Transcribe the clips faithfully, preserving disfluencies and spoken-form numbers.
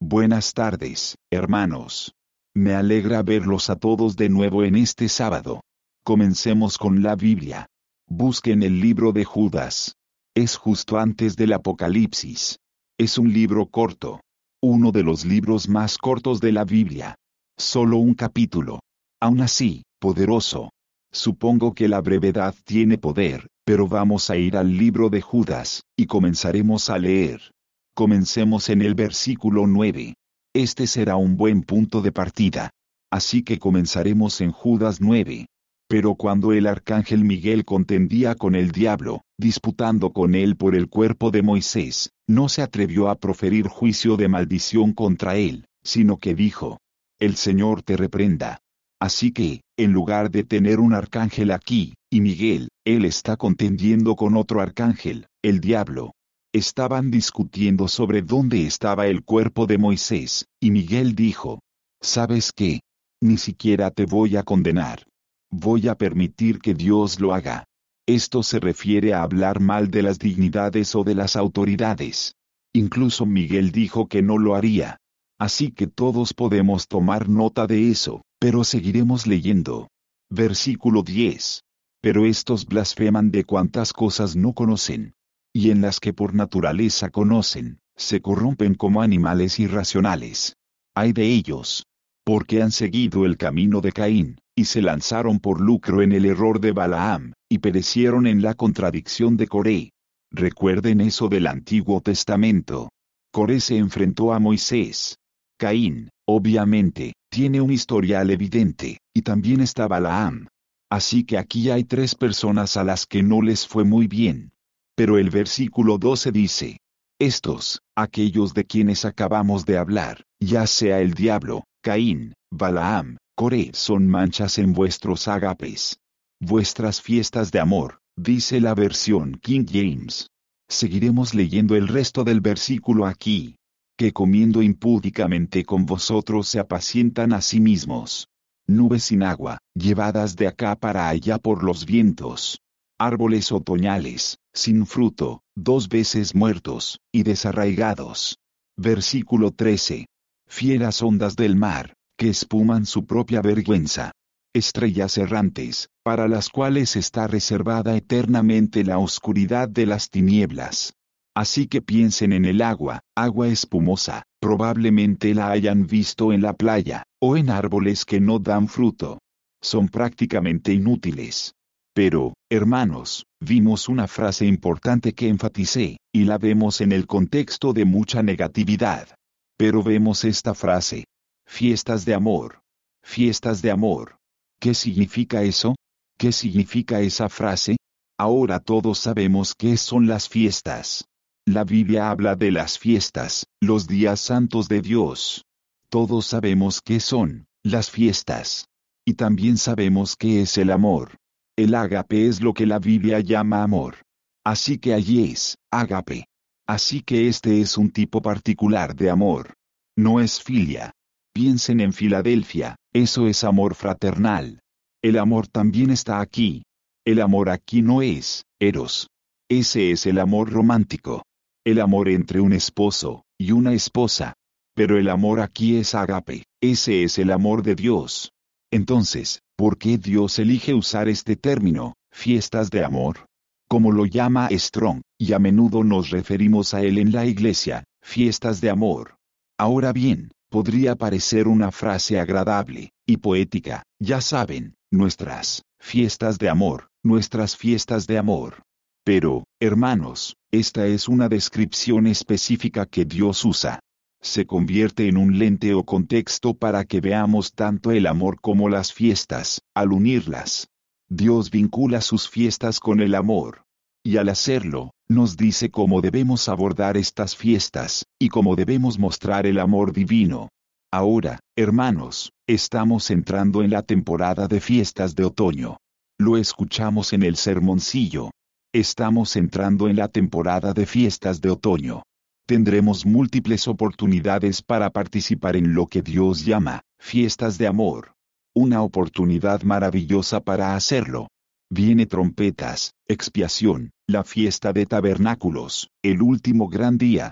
Buenas tardes, hermanos. Me alegra verlos a todos de nuevo en este sábado. Comencemos con la Biblia. Busquen el libro de Judas. Es justo antes del Apocalipsis. Es un libro corto. Uno de los libros más cortos de la Biblia. Solo un capítulo. Aún así, poderoso. Supongo que la brevedad tiene poder, pero vamos a ir al libro de Judas, y comenzaremos a leer. Comencemos en el versículo nueve. Este será un buen punto de partida. Así que comenzaremos en Judas nueve. Pero cuando el arcángel Miguel contendía con el diablo, disputando con él por el cuerpo de Moisés, no se atrevió a proferir juicio de maldición contra él, sino que dijo: El Señor te reprenda. Así que, en lugar de tener un arcángel aquí, y Miguel, él está contendiendo con otro arcángel, el diablo. Estaban discutiendo sobre dónde estaba el cuerpo de Moisés, y Miguel dijo: ¿Sabes qué? Ni siquiera te voy a condenar. Voy a permitir que Dios lo haga. Esto se refiere a hablar mal de las dignidades o de las autoridades. Incluso Miguel dijo que no lo haría. Así que todos podemos tomar nota de eso, pero seguiremos leyendo. Versículo diez. Pero estos blasfeman de cuantas cosas no conocen, y en las que por naturaleza conocen, se corrompen como animales irracionales. Ay de ellos, porque han seguido el camino de Caín, y se lanzaron por lucro en el error de Balaam, y perecieron en la contradicción de Coré. Recuerden eso del Antiguo Testamento. Coré se enfrentó a Moisés. Caín, obviamente, tiene un historial evidente, y también está Balaam. Así que aquí hay tres personas a las que no les fue muy bien. Pero el versículo doce dice: estos, aquellos de quienes acabamos de hablar, ya sea el diablo, Caín, Balaam, Coré, son manchas en vuestros ágapes. Vuestras fiestas de amor, dice la versión King James. Seguiremos leyendo el resto del versículo aquí. Que comiendo impúdicamente con vosotros se apacientan a sí mismos. Nubes sin agua, llevadas de acá para allá por los vientos. Árboles otoñales, sin fruto, dos veces muertos, y desarraigados. Versículo trece. Fieras ondas del mar, que espuman su propia vergüenza. Estrellas errantes, para las cuales está reservada eternamente la oscuridad de las tinieblas. Así que piensen en el agua, agua espumosa, probablemente la hayan visto en la playa, o en árboles que no dan fruto. Son prácticamente inútiles. Pero, hermanos, vimos una frase importante que enfaticé, y la vemos en el contexto de mucha negatividad. Pero vemos esta frase. Fiestas de amor. Fiestas de amor. ¿Qué significa eso? ¿Qué significa esa frase? Ahora todos sabemos qué son las fiestas. La Biblia habla de las fiestas, los días santos de Dios. Todos sabemos qué son las fiestas. Y también sabemos qué es el amor. El ágape es lo que la Biblia llama amor. Así que allí es, ágape. Así que este es un tipo particular de amor. No es filia. Piensen en Filadelfia, eso es amor fraternal. El amor también está aquí. El amor aquí no es eros. Ese es el amor romántico. El amor entre un esposo y una esposa. Pero el amor aquí es ágape, ese es el amor de Dios. Entonces, ¿por qué Dios elige usar este término, fiestas de amor? Como lo llama Strong, y a menudo nos referimos a él en la iglesia, fiestas de amor. Ahora bien, podría parecer una frase agradable y poética, ya saben, nuestras fiestas de amor, nuestras fiestas de amor. Pero, hermanos, esta es una descripción específica que Dios usa. Se convierte en un lente o contexto para que veamos tanto el amor como las fiestas, al unirlas. Dios vincula sus fiestas con el amor. Y al hacerlo, nos dice cómo debemos abordar estas fiestas, y cómo debemos mostrar el amor divino. Ahora, hermanos, estamos entrando en la temporada de fiestas de otoño. Lo escuchamos en el sermoncillo. Estamos entrando en la temporada de fiestas de otoño. Tendremos múltiples oportunidades para participar en lo que Dios llama fiestas de amor. Una oportunidad maravillosa para hacerlo. Viene trompetas, expiación, la fiesta de tabernáculos, el último gran día.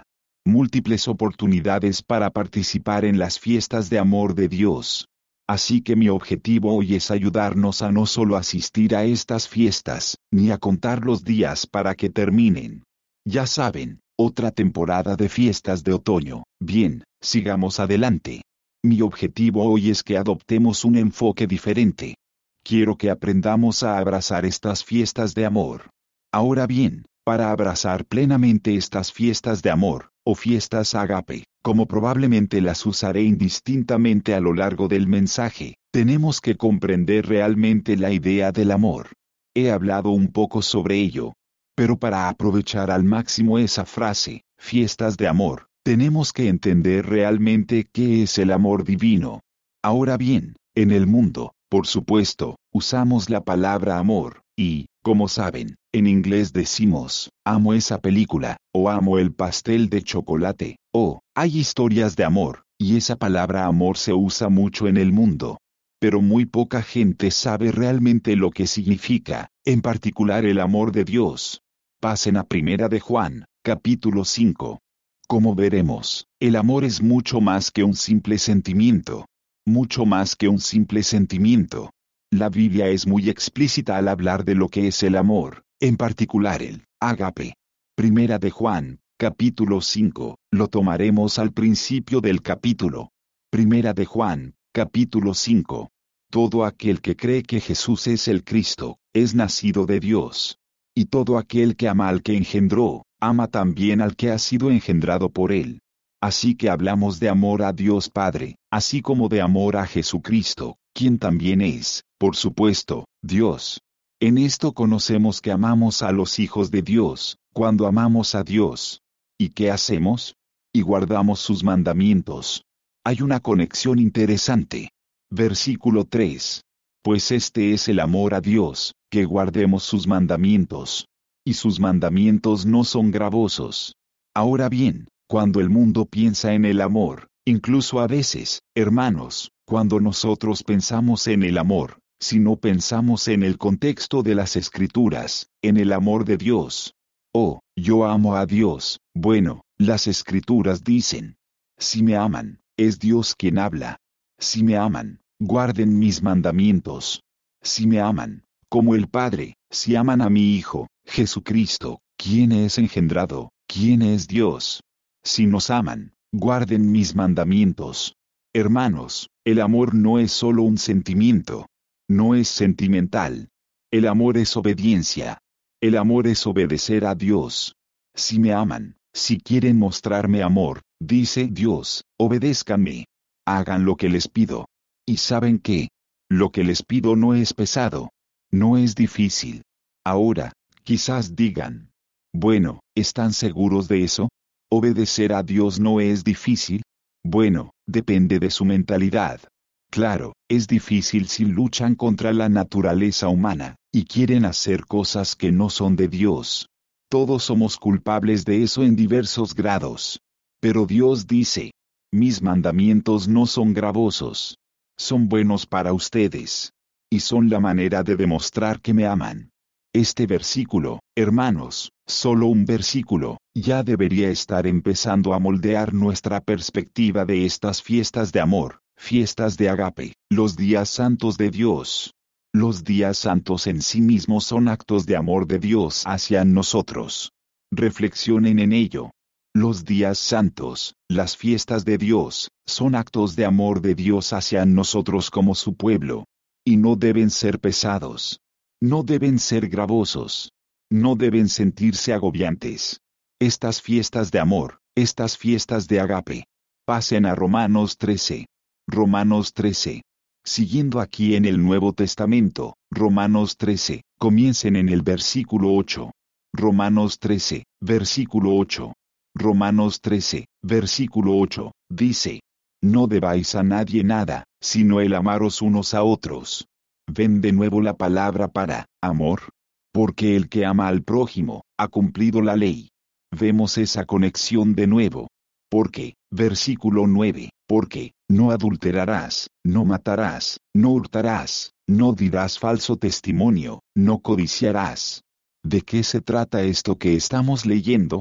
múltiples oportunidades para participar en las fiestas de amor de Dios. Así que mi objetivo hoy es ayudarnos a no solo asistir a estas fiestas, ni a contar los días para que terminen. Ya saben, otra temporada de fiestas de otoño. Bien, sigamos adelante. Mi objetivo hoy es que adoptemos un enfoque diferente. Quiero que aprendamos a abrazar estas fiestas de amor. Ahora bien, para abrazar plenamente estas fiestas de amor, o fiestas ágape, como probablemente las usaré indistintamente a lo largo del mensaje, tenemos que comprender realmente la idea del amor. He hablado un poco sobre ello. Pero para aprovechar al máximo esa frase, fiestas de amor, tenemos que entender realmente qué es el amor divino. Ahora bien, en el mundo, por supuesto, usamos la palabra amor, y, como saben, en inglés decimos, amo esa película, o amo el pastel de chocolate, o, hay historias de amor, y esa palabra amor se usa mucho en el mundo. Pero muy poca gente sabe realmente lo que significa, en particular el amor de Dios. Pasen a Primera de Juan, capítulo cinco. Como veremos, el amor es mucho más que un simple sentimiento. Mucho más que un simple sentimiento. La Biblia es muy explícita al hablar de lo que es el amor, en particular el ágape. Primera de Juan, capítulo cinco, lo tomaremos al principio del capítulo. Primera de Juan, capítulo cinco. Todo aquel que cree que Jesús es el Cristo, es nacido de Dios. Y todo aquel que ama al que engendró, ama también al que ha sido engendrado por él. Así que hablamos de amor a Dios Padre, así como de amor a Jesucristo, quien también es, por supuesto, Dios. En esto conocemos que amamos a los hijos de Dios, cuando amamos a Dios. ¿Y qué hacemos? Y guardamos sus mandamientos. Hay una conexión interesante. Versículo tres. Pues este es el amor a Dios, que guardemos sus mandamientos. Y sus mandamientos no son gravosos. Ahora bien, cuando el mundo piensa en el amor, incluso a veces, hermanos, cuando nosotros pensamos en el amor, si no pensamos en el contexto de las Escrituras, en el amor de Dios. Oh, yo amo a Dios. Bueno, las Escrituras dicen, si me aman, es Dios quien habla. Si me aman, guarden mis mandamientos. Si me aman, como el Padre, si aman a mi Hijo, Jesucristo, quien es engendrado, quien es Dios. Si nos aman, guarden mis mandamientos. Hermanos, el amor no es solo un sentimiento. No es sentimental. El amor es obediencia. El amor es obedecer a Dios. Si me aman, si quieren mostrarme amor, dice Dios, obedézcanme. Hagan lo que les pido. ¿Y saben qué? Lo que les pido no es pesado. No es difícil. Ahora, quizás digan, bueno, ¿están seguros de eso? ¿Obedecer a Dios no es difícil? Bueno, depende de su mentalidad. Claro, es difícil si luchan contra la naturaleza humana, y quieren hacer cosas que no son de Dios. Todos somos culpables de eso en diversos grados. Pero Dios dice, mis mandamientos no son gravosos. Son buenos para ustedes. Y son la manera de demostrar que me aman. Este versículo, hermanos, solo un versículo, ya debería estar empezando a moldear nuestra perspectiva de estas fiestas de amor, fiestas de agape, los días santos de Dios. Los días santos en sí mismos son actos de amor de Dios hacia nosotros. Reflexionen en ello. Los días santos, las fiestas de Dios, son actos de amor de Dios hacia nosotros como su pueblo. Y no deben ser pesados. No deben ser gravosos. No deben sentirse agobiantes. Estas fiestas de amor, estas fiestas de agape. Pasen a Romanos trece. Romanos trece. Siguiendo aquí en el Nuevo Testamento, Romanos trece, comiencen en el versículo ocho. Romanos trece, versículo ocho. Romanos trece, versículo ocho, dice, no debáis a nadie nada, sino el amaros unos a otros. Ven de nuevo la palabra para amor. Porque el que ama al prójimo, ha cumplido la ley. Vemos esa conexión de nuevo. Porque, versículo nueve, porque, no adulterarás, no matarás, no hurtarás, no dirás falso testimonio, no codiciarás. ¿De qué se trata esto que estamos leyendo?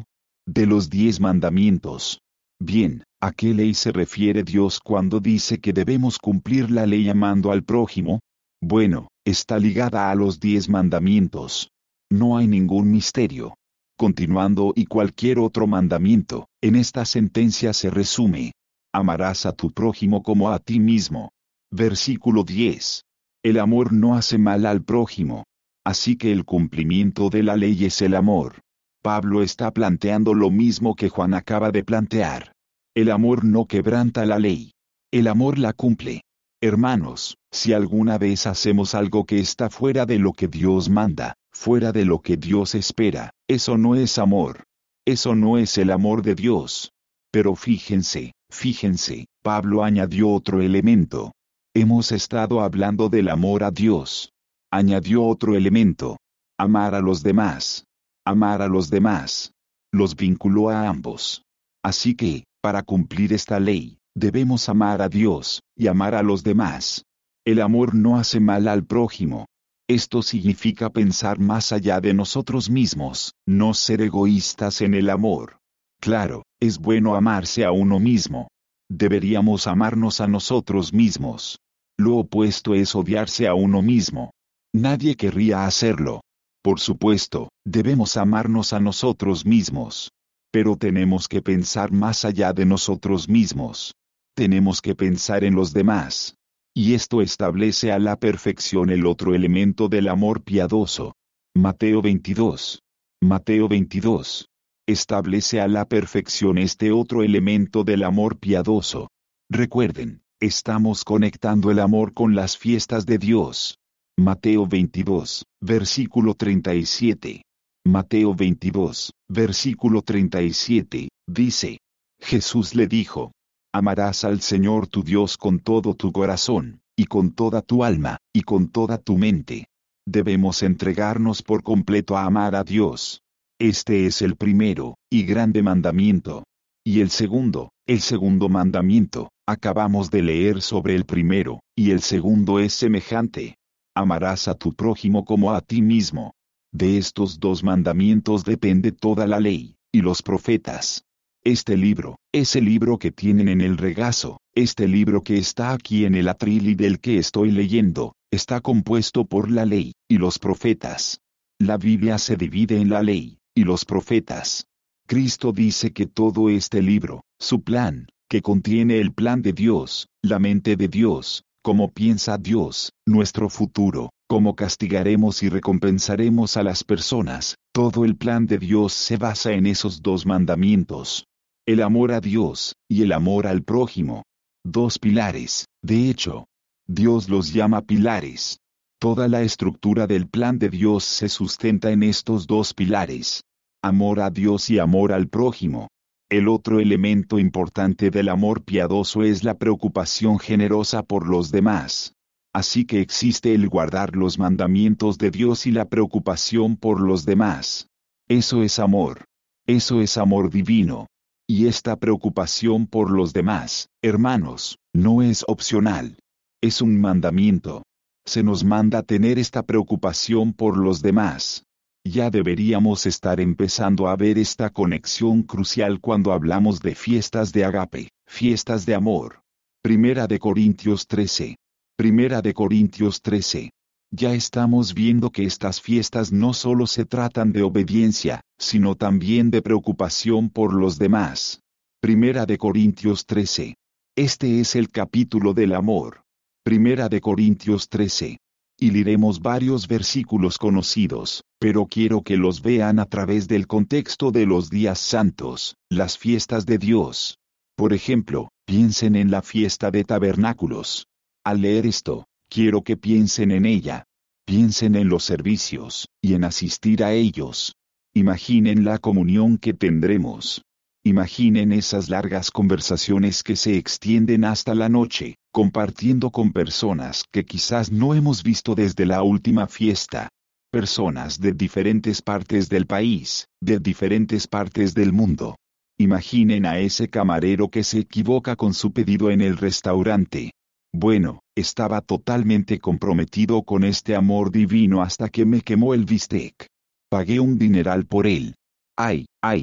De los diez mandamientos. Bien, ¿a qué ley se refiere Dios cuando dice que debemos cumplir la ley amando al prójimo? Bueno, está ligada a los diez mandamientos. No hay ningún misterio. Continuando, y cualquier otro mandamiento, en esta sentencia se resume: amarás a tu prójimo como a ti mismo. Versículo diez. El amor no hace mal al prójimo. Así que el cumplimiento de la ley es el amor. Pablo está planteando lo mismo que Juan acaba de plantear. El amor no quebranta la ley. El amor la cumple. Hermanos, si alguna vez hacemos algo que está fuera de lo que Dios manda, fuera de lo que Dios espera, eso no es amor. Eso no es el amor de Dios. Pero fíjense, fíjense, Pablo añadió otro elemento. Hemos estado hablando del amor a Dios. Añadió otro elemento. Amar a los demás. Amar a los demás. Los vinculó a ambos. Así que, para cumplir esta ley, debemos amar a Dios, y amar a los demás. El amor no hace mal al prójimo. Esto significa pensar más allá de nosotros mismos, no ser egoístas en el amor. Claro, es bueno amarse a uno mismo. Deberíamos amarnos a nosotros mismos. Lo opuesto es odiarse a uno mismo. Nadie querría hacerlo. Por supuesto, debemos amarnos a nosotros mismos. Pero tenemos que pensar más allá de nosotros mismos. Tenemos que pensar en los demás. Y esto establece a la perfección el otro elemento del amor piadoso. Mateo veintidós. Mateo veintidós. Establece a la perfección este otro elemento del amor piadoso. Recuerden, estamos conectando el amor con las fiestas de Dios. Mateo veintidós, versículo treinta y siete. Mateo veintidós, versículo treinta y siete, dice: Jesús le dijo: amarás al Señor tu Dios con todo tu corazón, y con toda tu alma, y con toda tu mente. Debemos entregarnos por completo a amar a Dios. Este es el primero, y grande mandamiento. Y el segundo, el segundo mandamiento, acabamos de leer sobre el primero, y el segundo es semejante. Amarás a tu prójimo como a ti mismo. De estos dos mandamientos depende toda la ley, y los profetas. Este libro, ese libro que tienen en el regazo, este libro que está aquí en el atril y del que estoy leyendo, está compuesto por la ley, y los profetas. La Biblia se divide en la ley, y los profetas. Cristo dice que todo este libro, su plan, que contiene el plan de Dios, la mente de Dios, cómo piensa Dios, nuestro futuro, cómo castigaremos y recompensaremos a las personas, todo el plan de Dios se basa en esos dos mandamientos. El amor a Dios, y el amor al prójimo. Dos pilares, de hecho. Dios los llama pilares. Toda la estructura del plan de Dios se sustenta en estos dos pilares. Amor a Dios y amor al prójimo. El otro elemento importante del amor piadoso es la preocupación generosa por los demás. Así que existe el guardar los mandamientos de Dios y la preocupación por los demás. Eso es amor. Eso es amor divino. Y esta preocupación por los demás, hermanos, no es opcional. Es un mandamiento. Se nos manda tener esta preocupación por los demás. Ya deberíamos estar empezando a ver esta conexión crucial cuando hablamos de fiestas de agape, fiestas de amor. Primera de Corintios trece. Primera de Corintios trece. Ya estamos viendo que estas fiestas no solo se tratan de obediencia, sino también de preocupación por los demás. Primera de Corintios trece. Este es el capítulo del amor. Primera de Corintios trece. Y leeremos varios versículos conocidos, pero quiero que los vean a través del contexto de los días santos, las fiestas de Dios. Por ejemplo, piensen en la fiesta de tabernáculos. Al leer esto, quiero que piensen en ella. Piensen en los servicios, y en asistir a ellos. Imaginen la comunión que tendremos. Imaginen esas largas conversaciones que se extienden hasta la noche, compartiendo con personas que quizás no hemos visto desde la última fiesta. Personas de diferentes partes del país, de diferentes partes del mundo. Imaginen a ese camarero que se equivoca con su pedido en el restaurante. Bueno, estaba totalmente comprometido con este amor divino hasta que me quemó el bistec. Pagué un dineral por él. ¡Ay, ay!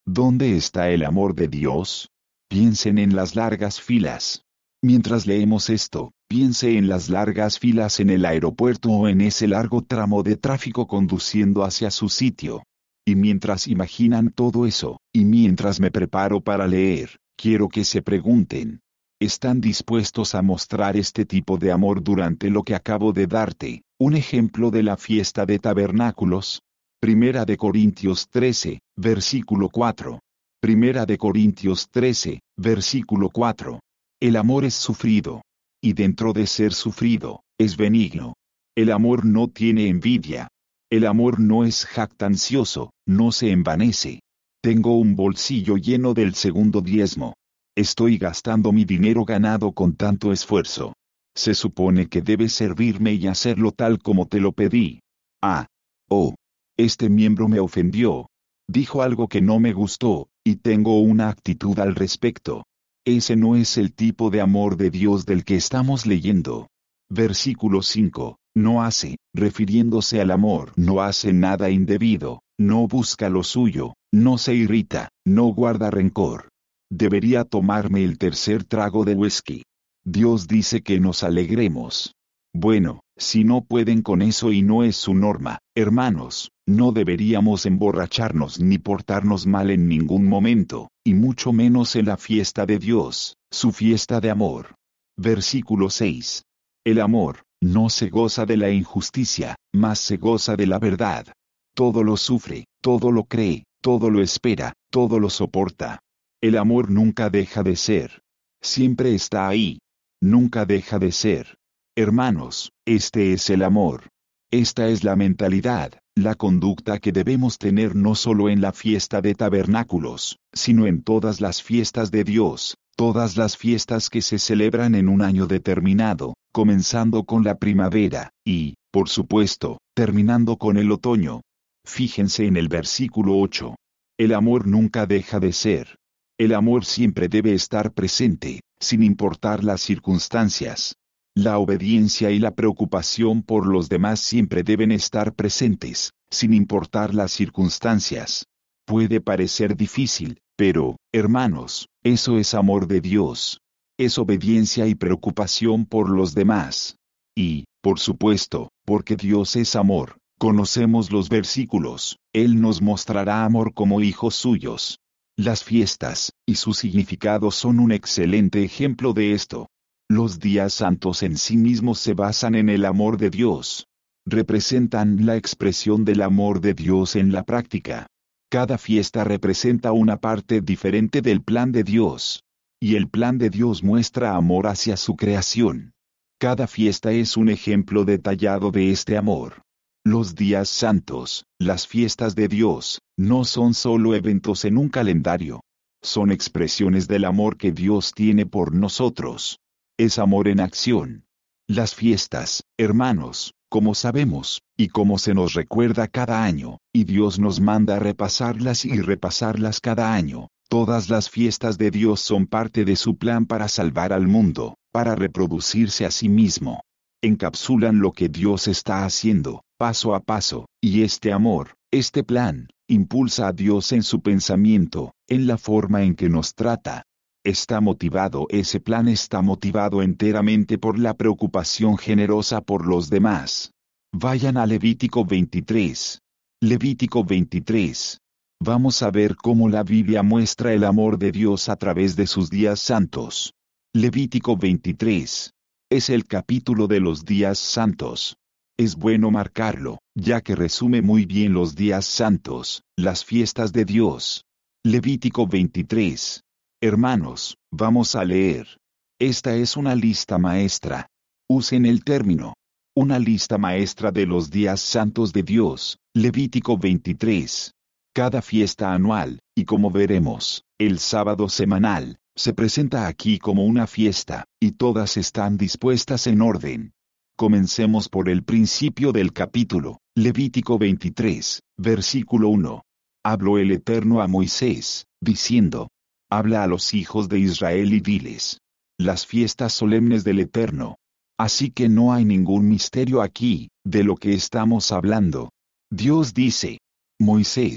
¿Dónde está el amor de Dios? Piensen en las largas filas. Mientras leemos esto, piense en las largas filas en el aeropuerto o en ese largo tramo de tráfico conduciendo hacia su sitio. Y mientras imaginan todo eso, y mientras me preparo para leer, quiero que se pregunten, ¿están dispuestos a mostrar este tipo de amor durante lo que acabo de darte, un ejemplo de la fiesta de tabernáculos? Primera de Corintios trece, versículo cuatro. Primera de Corintios trece, versículo cuatro. El amor es sufrido. Y dentro de ser sufrido, es benigno. El amor no tiene envidia. El amor no es jactancioso, no se envanece. Tengo un bolsillo lleno del segundo diezmo. Estoy gastando mi dinero ganado con tanto esfuerzo. Se supone que debes servirme y hacerlo tal como te lo pedí. Ah. Oh. Este miembro me ofendió. Dijo algo que no me gustó, y tengo una actitud al respecto. Ese no es el tipo de amor de Dios del que estamos leyendo. Versículo cinco. No hace, refiriéndose al amor, no hace nada indebido, no busca lo suyo, no se irrita, no guarda rencor. Debería tomarme el tercer trago de whisky. Dios dice que nos alegremos. Bueno, si no pueden con eso y no es su norma, hermanos, no deberíamos emborracharnos ni portarnos mal en ningún momento, y mucho menos en la fiesta de Dios, su fiesta de amor. Versículo seis. El amor no se goza de la injusticia, mas se goza de la verdad. Todo lo sufre, todo lo cree, todo lo espera, todo lo soporta. El amor nunca deja de ser. Siempre está ahí. Nunca deja de ser. Hermanos, este es el amor. Esta es la mentalidad, la conducta que debemos tener no solo en la fiesta de tabernáculos, sino en todas las fiestas de Dios, todas las fiestas que se celebran en un año determinado, comenzando con la primavera, y, por supuesto, terminando con el otoño. Fíjense en el versículo ocho. El amor nunca deja de ser. El amor siempre debe estar presente, sin importar las circunstancias. La obediencia y la preocupación por los demás siempre deben estar presentes, sin importar las circunstancias. Puede parecer difícil, pero, hermanos, eso es amor de Dios. Es obediencia y preocupación por los demás. Y, por supuesto, porque Dios es amor, conocemos los versículos, Él nos mostrará amor como hijos suyos. Las fiestas, y su significado son un excelente ejemplo de esto. Los días santos en sí mismos se basan en el amor de Dios. Representan la expresión del amor de Dios en la práctica. Cada fiesta representa una parte diferente del plan de Dios. Y el plan de Dios muestra amor hacia su creación. Cada fiesta es un ejemplo detallado de este amor. Los días santos, las fiestas de Dios, no son solo eventos en un calendario. Son expresiones del amor que Dios tiene por nosotros. Es amor en acción. Las fiestas, hermanos, como sabemos, y como se nos recuerda cada año, y Dios nos manda a repasarlas y repasarlas cada año, todas las fiestas de Dios son parte de su plan para salvar al mundo, para reproducirse a sí mismo. Encapsulan lo que Dios está haciendo, paso a paso, y este amor, este plan, impulsa a Dios en su pensamiento, en la forma en que nos trata. Está motivado, ese plan está motivado enteramente por la preocupación generosa por los demás. Vayan a Levítico veintitrés. Levítico veintitrés. Vamos a ver cómo la Biblia muestra el amor de Dios a través de sus días santos. Levítico veintitrés. Es el capítulo de los días santos. Es bueno marcarlo, ya que resume muy bien los días santos, las fiestas de Dios. Levítico veintitrés. Hermanos, vamos a leer. Esta es una lista maestra. Usen el término. Una lista maestra de los días santos de Dios. Levítico veintitrés. Cada fiesta anual, y como veremos, el sábado semanal, se presenta aquí como una fiesta, y todas están dispuestas en orden. Comencemos por el principio del capítulo, Levítico veintitrés, versículo uno. Habló el Eterno a Moisés, diciendo: Habla a los hijos de Israel y diles: las fiestas solemnes del Eterno. Así que no hay ningún misterio aquí, de lo que estamos hablando. Dios dice: Moisés,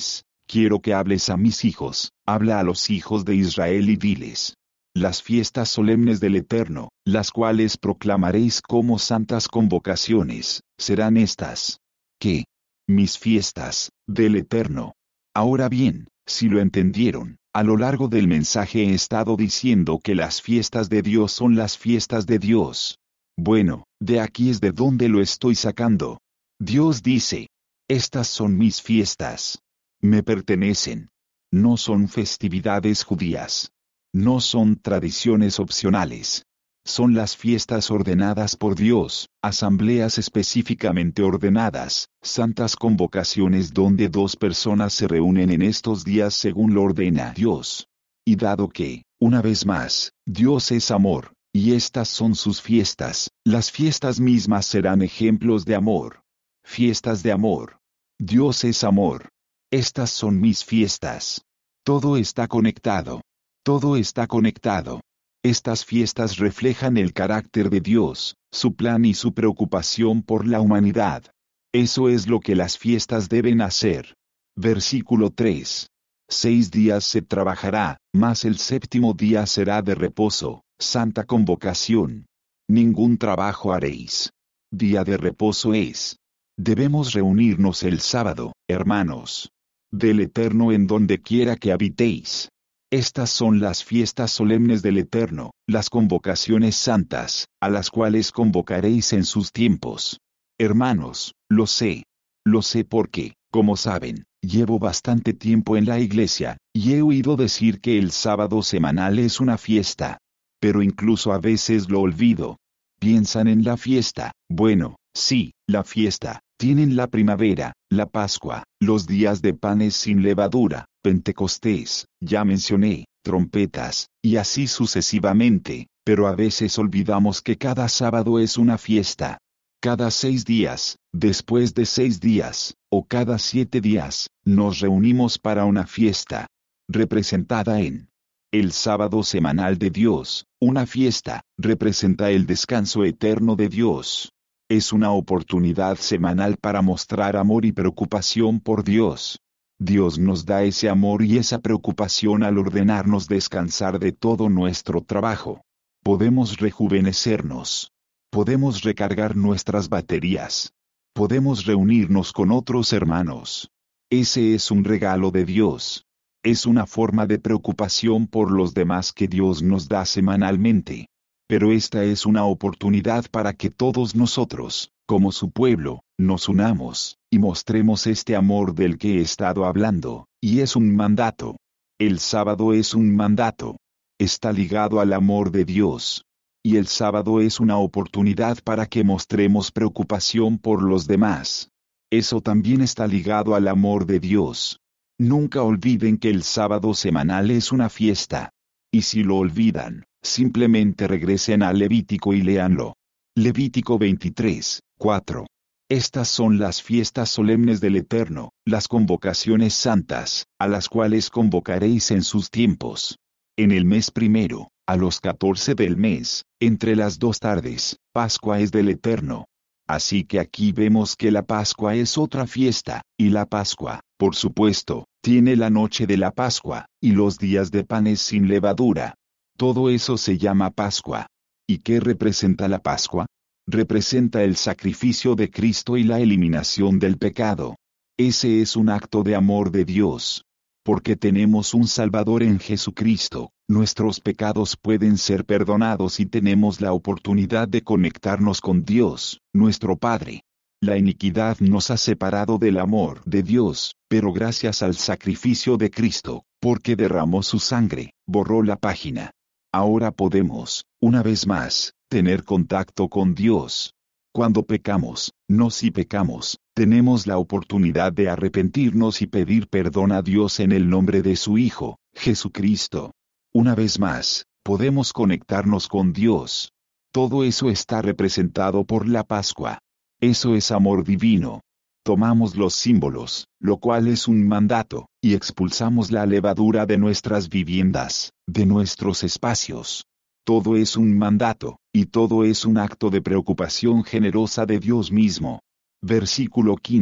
Quiero que hables a mis hijos, habla a los hijos de Israel y diles. Las fiestas solemnes del Eterno, las cuales proclamaréis como santas convocaciones, serán estas. ¿Qué? Mis fiestas, del Eterno. Ahora bien, si lo entendieron, a lo largo del mensaje he estado diciendo que las fiestas de Dios son las fiestas de Dios. Bueno, de aquí es de donde lo estoy sacando. Dios dice, estas son mis fiestas. Me pertenecen. No son festividades judías. No son tradiciones opcionales. Son las fiestas ordenadas por Dios, asambleas específicamente ordenadas, santas convocaciones donde dos personas se reúnen en estos días según lo ordena Dios. Y dado que, una vez más, Dios es amor, y estas son sus fiestas, las fiestas mismas serán ejemplos de amor. Fiestas de amor. Dios es amor. Estas son mis fiestas. Todo está conectado. Todo está conectado. Estas fiestas reflejan el carácter de Dios, su plan y su preocupación por la humanidad. Eso es lo que las fiestas deben hacer. Versículo tres. Seis días se trabajará, mas el séptimo día será de reposo, santa convocación. Ningún trabajo haréis. Día de reposo es. Debemos reunirnos el sábado, hermanos. Del Eterno en donde quiera que habitéis. Estas son las fiestas solemnes del Eterno, las convocaciones santas, a las cuales convocaréis en sus tiempos. Hermanos, lo sé. Lo sé porque, como saben, llevo bastante tiempo en la iglesia, y he oído decir que el sábado semanal es una fiesta. Pero incluso a veces lo olvido. Piensan en la fiesta, bueno, sí, la fiesta. Tienen la primavera, la Pascua, los días de panes sin levadura, Pentecostés, ya mencioné, trompetas, y así sucesivamente, pero a veces olvidamos que cada sábado es una fiesta. Cada seis días, después de seis días, o cada siete días, nos reunimos para una fiesta, representada en el sábado semanal de Dios. Una fiesta, representa el descanso eterno de Dios. Es una oportunidad semanal para mostrar amor y preocupación por Dios. Dios nos da ese amor y esa preocupación al ordenarnos descansar de todo nuestro trabajo. Podemos rejuvenecernos. Podemos recargar nuestras baterías. Podemos reunirnos con otros hermanos. Ese es un regalo de Dios. Es una forma de preocupación por los demás que Dios nos da semanalmente. Pero esta es una oportunidad para que todos nosotros, como su pueblo, nos unamos, y mostremos este amor del que he estado hablando, y es un mandato. El sábado es un mandato. Está ligado al amor de Dios. Y el sábado es una oportunidad para que mostremos preocupación por los demás. Eso también está ligado al amor de Dios. Nunca olviden que el sábado semanal es una fiesta. Y si lo olvidan, simplemente regresen a Levítico y léanlo. Levítico veintitrés, cuatro. Estas son las fiestas solemnes del Eterno, las convocaciones santas, a las cuales convocaréis en sus tiempos. En el mes primero, a los catorce del mes, entre las dos tardes, Pascua es del Eterno. Así que aquí vemos que la Pascua es otra fiesta, y la Pascua, por supuesto, tiene la noche de la Pascua, y los días de panes sin levadura. Todo eso se llama Pascua. ¿Y qué representa la Pascua? Representa el sacrificio de Cristo y la eliminación del pecado. Ese es un acto de amor de Dios. Porque tenemos un Salvador en Jesucristo, nuestros pecados pueden ser perdonados y tenemos la oportunidad de conectarnos con Dios, nuestro Padre. La iniquidad nos ha separado del amor de Dios, pero gracias al sacrificio de Cristo, porque derramó su sangre, borró la página. Ahora podemos, una vez más, tener contacto con Dios. Cuando pecamos, no si pecamos, tenemos la oportunidad de arrepentirnos y pedir perdón a Dios en el nombre de su Hijo, Jesucristo. Una vez más, podemos conectarnos con Dios. Todo eso está representado por la Pascua. Eso es amor divino. Tomamos los símbolos, lo cual es un mandato, y expulsamos la levadura de nuestras viviendas, de nuestros espacios. Todo es un mandato, y todo es un acto de preocupación generosa de Dios mismo. Versículo quince.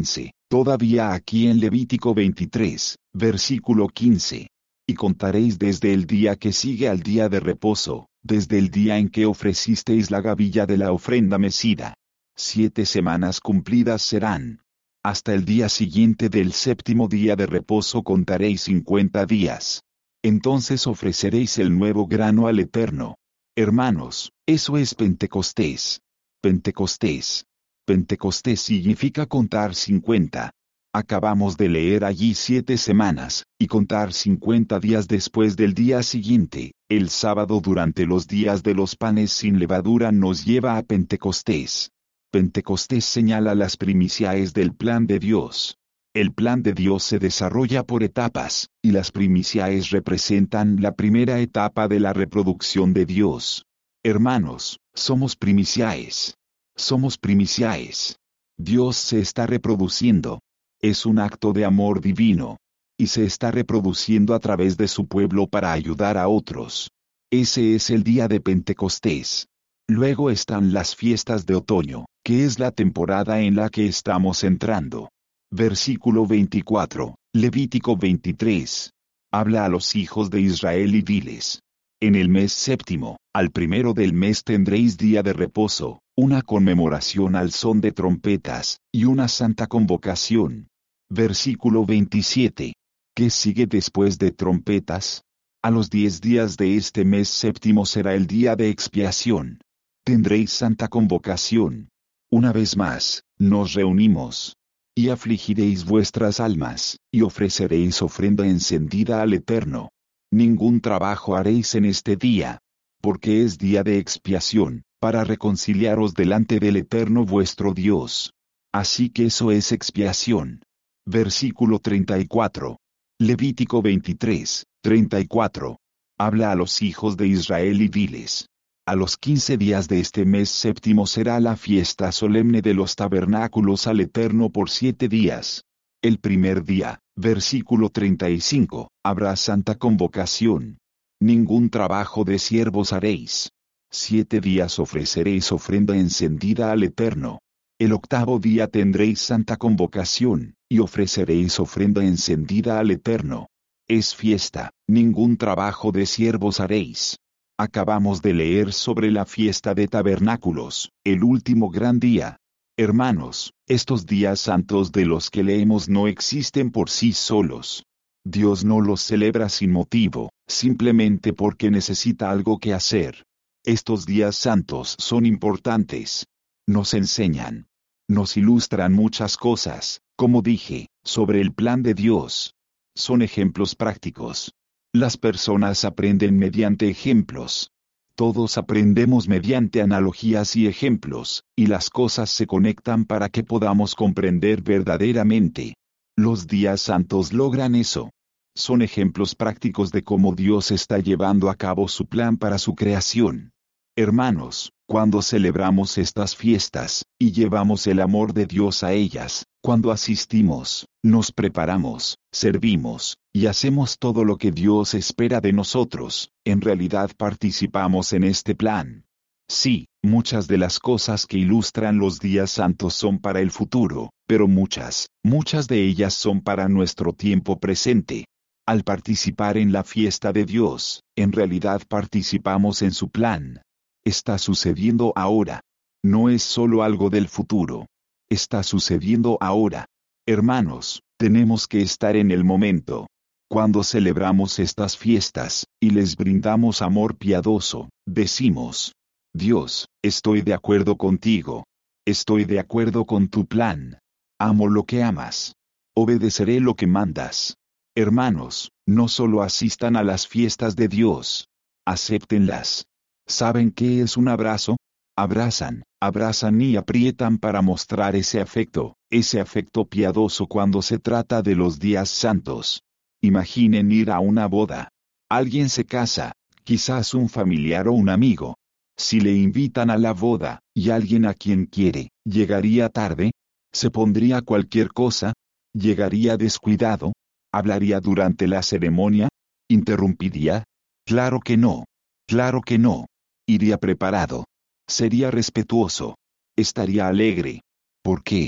Todavía aquí en Levítico veintitrés, versículo quince. Y contaréis desde el día que sigue al día de reposo, desde el día en que ofrecisteis la gavilla de la ofrenda mecida. Siete semanas cumplidas serán. Hasta el día siguiente del séptimo día de reposo contaréis cincuenta días. Entonces ofreceréis el nuevo grano al Eterno. Hermanos, eso es Pentecostés. Pentecostés. Pentecostés significa contar cincuenta. Acabamos de leer allí siete semanas, y contar cincuenta días después del día siguiente, el sábado durante los días de los panes sin levadura nos lleva a Pentecostés. Pentecostés señala las primicias del plan de Dios. El plan de Dios se desarrolla por etapas, y las primicias representan la primera etapa de la reproducción de Dios. Hermanos, somos primicias. Somos primicias. Dios se está reproduciendo. Es un acto de amor divino. Y se está reproduciendo a través de su pueblo para ayudar a otros. Ese es el día de Pentecostés. Luego están las fiestas de otoño, que es la temporada en la que estamos entrando. Versículo veinticuatro, Levítico veintitrés. Habla a los hijos de Israel y diles: en el mes séptimo, al primero del mes tendréis día de reposo, una conmemoración al son de trompetas, y una santa convocación. Versículo veintisiete. ¿Qué sigue después de trompetas? A los diez días de este mes séptimo será el día de expiación. Tendréis santa convocación. Una vez más, nos reunimos. Y afligiréis vuestras almas, y ofreceréis ofrenda encendida al Eterno. Ningún trabajo haréis en este día, porque es día de expiación, para reconciliaros delante del Eterno vuestro Dios. Así que eso es expiación. Versículo treinta y cuatro. Levítico veintitrés, treinta y cuatro. Habla a los hijos de Israel y diles: a los quince días de este mes séptimo será la fiesta solemne de los tabernáculos al Eterno por siete días. El primer día, versículo treinta y cinco, habrá santa convocación. Ningún trabajo de siervos haréis. Siete días ofreceréis ofrenda encendida al Eterno. El octavo día tendréis santa convocación, y ofreceréis ofrenda encendida al Eterno. Es fiesta, ningún trabajo de siervos haréis. Acabamos de leer sobre la fiesta de tabernáculos, el último gran día. Hermanos, estos días santos de los que leemos no existen por sí solos. Dios no los celebra sin motivo, simplemente porque necesita algo que hacer. Estos días santos son importantes. Nos enseñan. Nos ilustran muchas cosas, como dije, sobre el plan de Dios. Son ejemplos prácticos. Las personas aprenden mediante ejemplos. Todos aprendemos mediante analogías y ejemplos, y las cosas se conectan para que podamos comprender verdaderamente. Los días santos logran eso. Son ejemplos prácticos de cómo Dios está llevando a cabo su plan para su creación. Hermanos, cuando celebramos estas fiestas, y llevamos el amor de Dios a ellas, cuando asistimos, nos preparamos, servimos, y hacemos todo lo que Dios espera de nosotros, en realidad participamos en este plan. Sí, muchas de las cosas que ilustran los días santos son para el futuro, pero muchas, muchas de ellas son para nuestro tiempo presente. Al participar en la fiesta de Dios, en realidad participamos en su plan. Está sucediendo ahora. No es solo algo del futuro. Está sucediendo ahora. Hermanos, tenemos que estar en el momento. Cuando celebramos estas fiestas, y les brindamos amor piadoso, decimos: Dios, estoy de acuerdo contigo. Estoy de acuerdo con tu plan. Amo lo que amas. Obedeceré lo que mandas. Hermanos, no solo asistan a las fiestas de Dios. Acéptenlas. ¿Saben qué es un abrazo? Abrazan, abrazan y aprietan para mostrar ese afecto, ese afecto piadoso cuando se trata de los días santos. Imaginen ir a una boda. Alguien se casa, quizás un familiar o un amigo. Si le invitan a la boda, y alguien a quien quiere, ¿llegaría tarde? ¿Se pondría cualquier cosa? ¿Llegaría descuidado? ¿Hablaría durante la ceremonia? ¿Interrumpiría? Claro que no. Claro que no. Iría preparado. Sería respetuoso. Estaría alegre. ¿Por qué?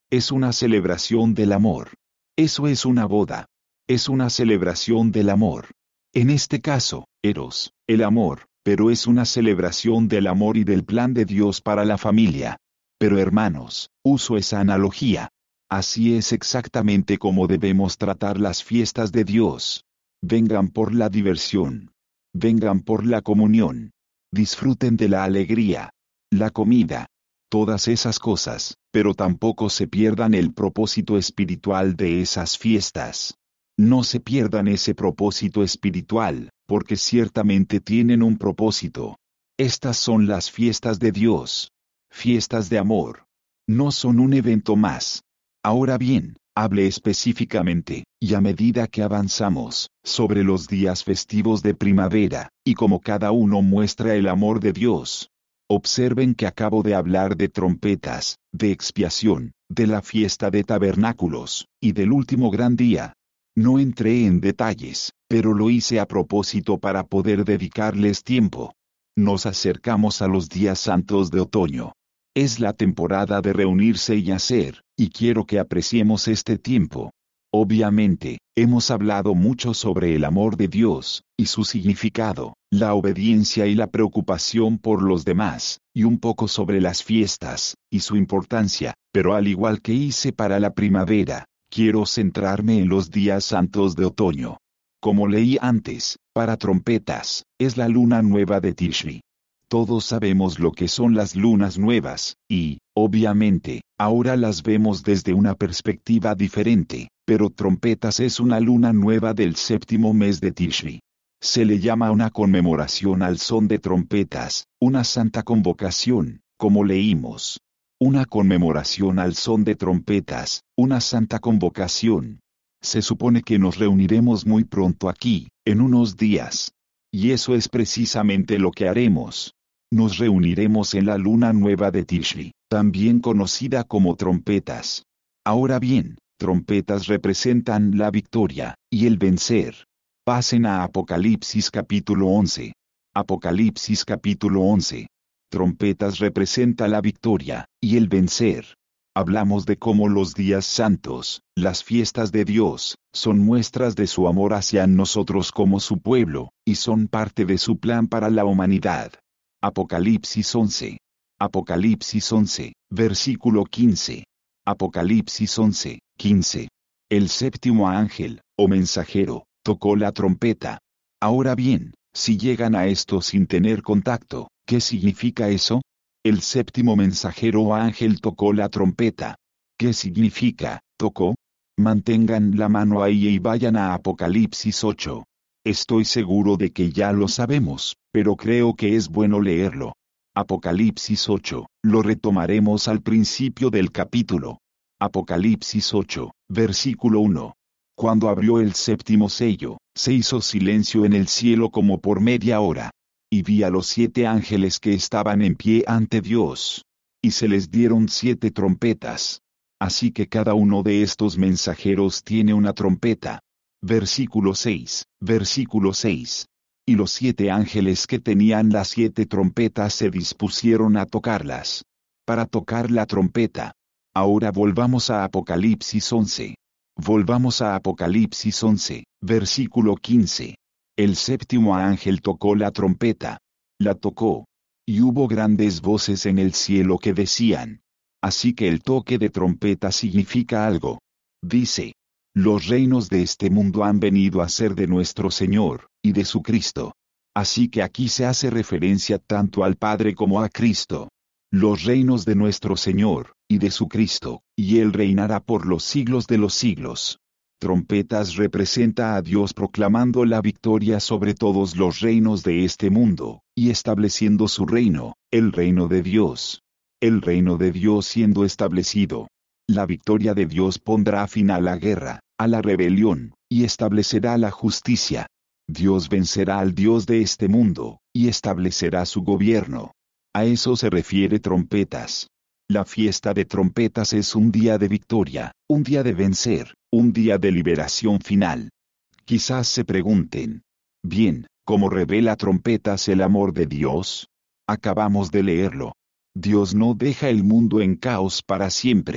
Es una celebración del amor. Eso es una boda. Es una celebración del amor. En este caso, Eros, el amor, pero es una celebración del amor y del plan de Dios para la familia. Pero hermanos, uso esa analogía. Así es exactamente como debemos tratar las fiestas de Dios. Vengan por la diversión. Vengan por la comunión. Disfruten de la alegría, la comida, todas esas cosas, pero tampoco se pierdan el propósito espiritual de esas fiestas. No se pierdan ese propósito espiritual, porque ciertamente tienen un propósito. Estas son las fiestas de Dios. Fiestas de amor. No son un evento más. Ahora bien, hable específicamente, y a medida que avanzamos, sobre los días festivos de primavera, y cómo cada uno muestra el amor de Dios. Observen que acabo de hablar de trompetas, de expiación, de la fiesta de tabernáculos, y del último gran día. No entré en detalles, pero lo hice a propósito para poder dedicarles tiempo. Nos acercamos a los días santos de otoño. Es la temporada de reunirse y hacer, y quiero que apreciemos este tiempo. Obviamente, hemos hablado mucho sobre el amor de Dios, y su significado, la obediencia y la preocupación por los demás, y un poco sobre las fiestas, y su importancia, pero al igual que hice para la primavera, quiero centrarme en los días santos de otoño. Como leí antes, para trompetas, es la luna nueva de Tishri. Todos sabemos lo que son las lunas nuevas, y, obviamente, ahora las vemos desde una perspectiva diferente, pero trompetas es una luna nueva del séptimo mes de Tishri. Se le llama una conmemoración al son de trompetas, una santa convocación, como leímos. Una conmemoración al son de trompetas, una santa convocación. Se supone que nos reuniremos muy pronto aquí, en unos días. Y eso es precisamente lo que haremos. Nos reuniremos en la luna nueva de Tishri, también conocida como trompetas. Ahora bien, trompetas representan la victoria, y el vencer. Pasen a Apocalipsis capítulo once. Apocalipsis capítulo once. Trompetas representa la victoria, y el vencer. Hablamos de cómo los días santos, las fiestas de Dios, son muestras de su amor hacia nosotros como su pueblo, y son parte de su plan para la humanidad. Apocalipsis once. Apocalipsis once, versículo quince. Apocalipsis once, quince. El séptimo ángel, o mensajero, tocó la trompeta. Ahora bien, si llegan a esto sin tener contacto, ¿qué significa eso? El séptimo mensajero o ángel tocó la trompeta. ¿Qué significa, tocó? Mantengan la mano ahí y vayan a Apocalipsis ocho. Estoy seguro de que ya lo sabemos, pero creo que es bueno leerlo. Apocalipsis ocho, lo retomaremos al principio del capítulo. Apocalipsis ocho, versículo uno. Cuando abrió el séptimo sello, se hizo silencio en el cielo como por media hora. Y vi a los siete ángeles que estaban en pie ante Dios. Y se les dieron siete trompetas. Así que cada uno de estos mensajeros tiene una trompeta. Versículo seis, versículo seis. Y los siete ángeles que tenían las siete trompetas se dispusieron a tocarlas. Para tocar la trompeta. Ahora volvamos a Apocalipsis once. Volvamos a Apocalipsis once, versículo quince. El séptimo ángel tocó la trompeta. La tocó. Y hubo grandes voces en el cielo que decían. Así que el toque de trompeta significa algo. Dice. Los reinos de este mundo han venido a ser de nuestro Señor, y de su Cristo. Así que aquí se hace referencia tanto al Padre como a Cristo. Los reinos de nuestro Señor, y de su Cristo, y Él reinará por los siglos de los siglos. Trompetas representa a Dios proclamando la victoria sobre todos los reinos de este mundo, y estableciendo su reino, el reino de Dios. El reino de Dios siendo establecido. La victoria de Dios pondrá fin a la guerra, a la rebelión, y establecerá la justicia. Dios vencerá al Dios de este mundo, y establecerá su gobierno. A eso se refiere trompetas. La fiesta de trompetas es un día de victoria, un día de vencer, un día de liberación final. Quizás se pregunten. Bien, ¿cómo revela trompetas el amor de Dios? Acabamos de leerlo. Dios no deja el mundo en caos para siempre.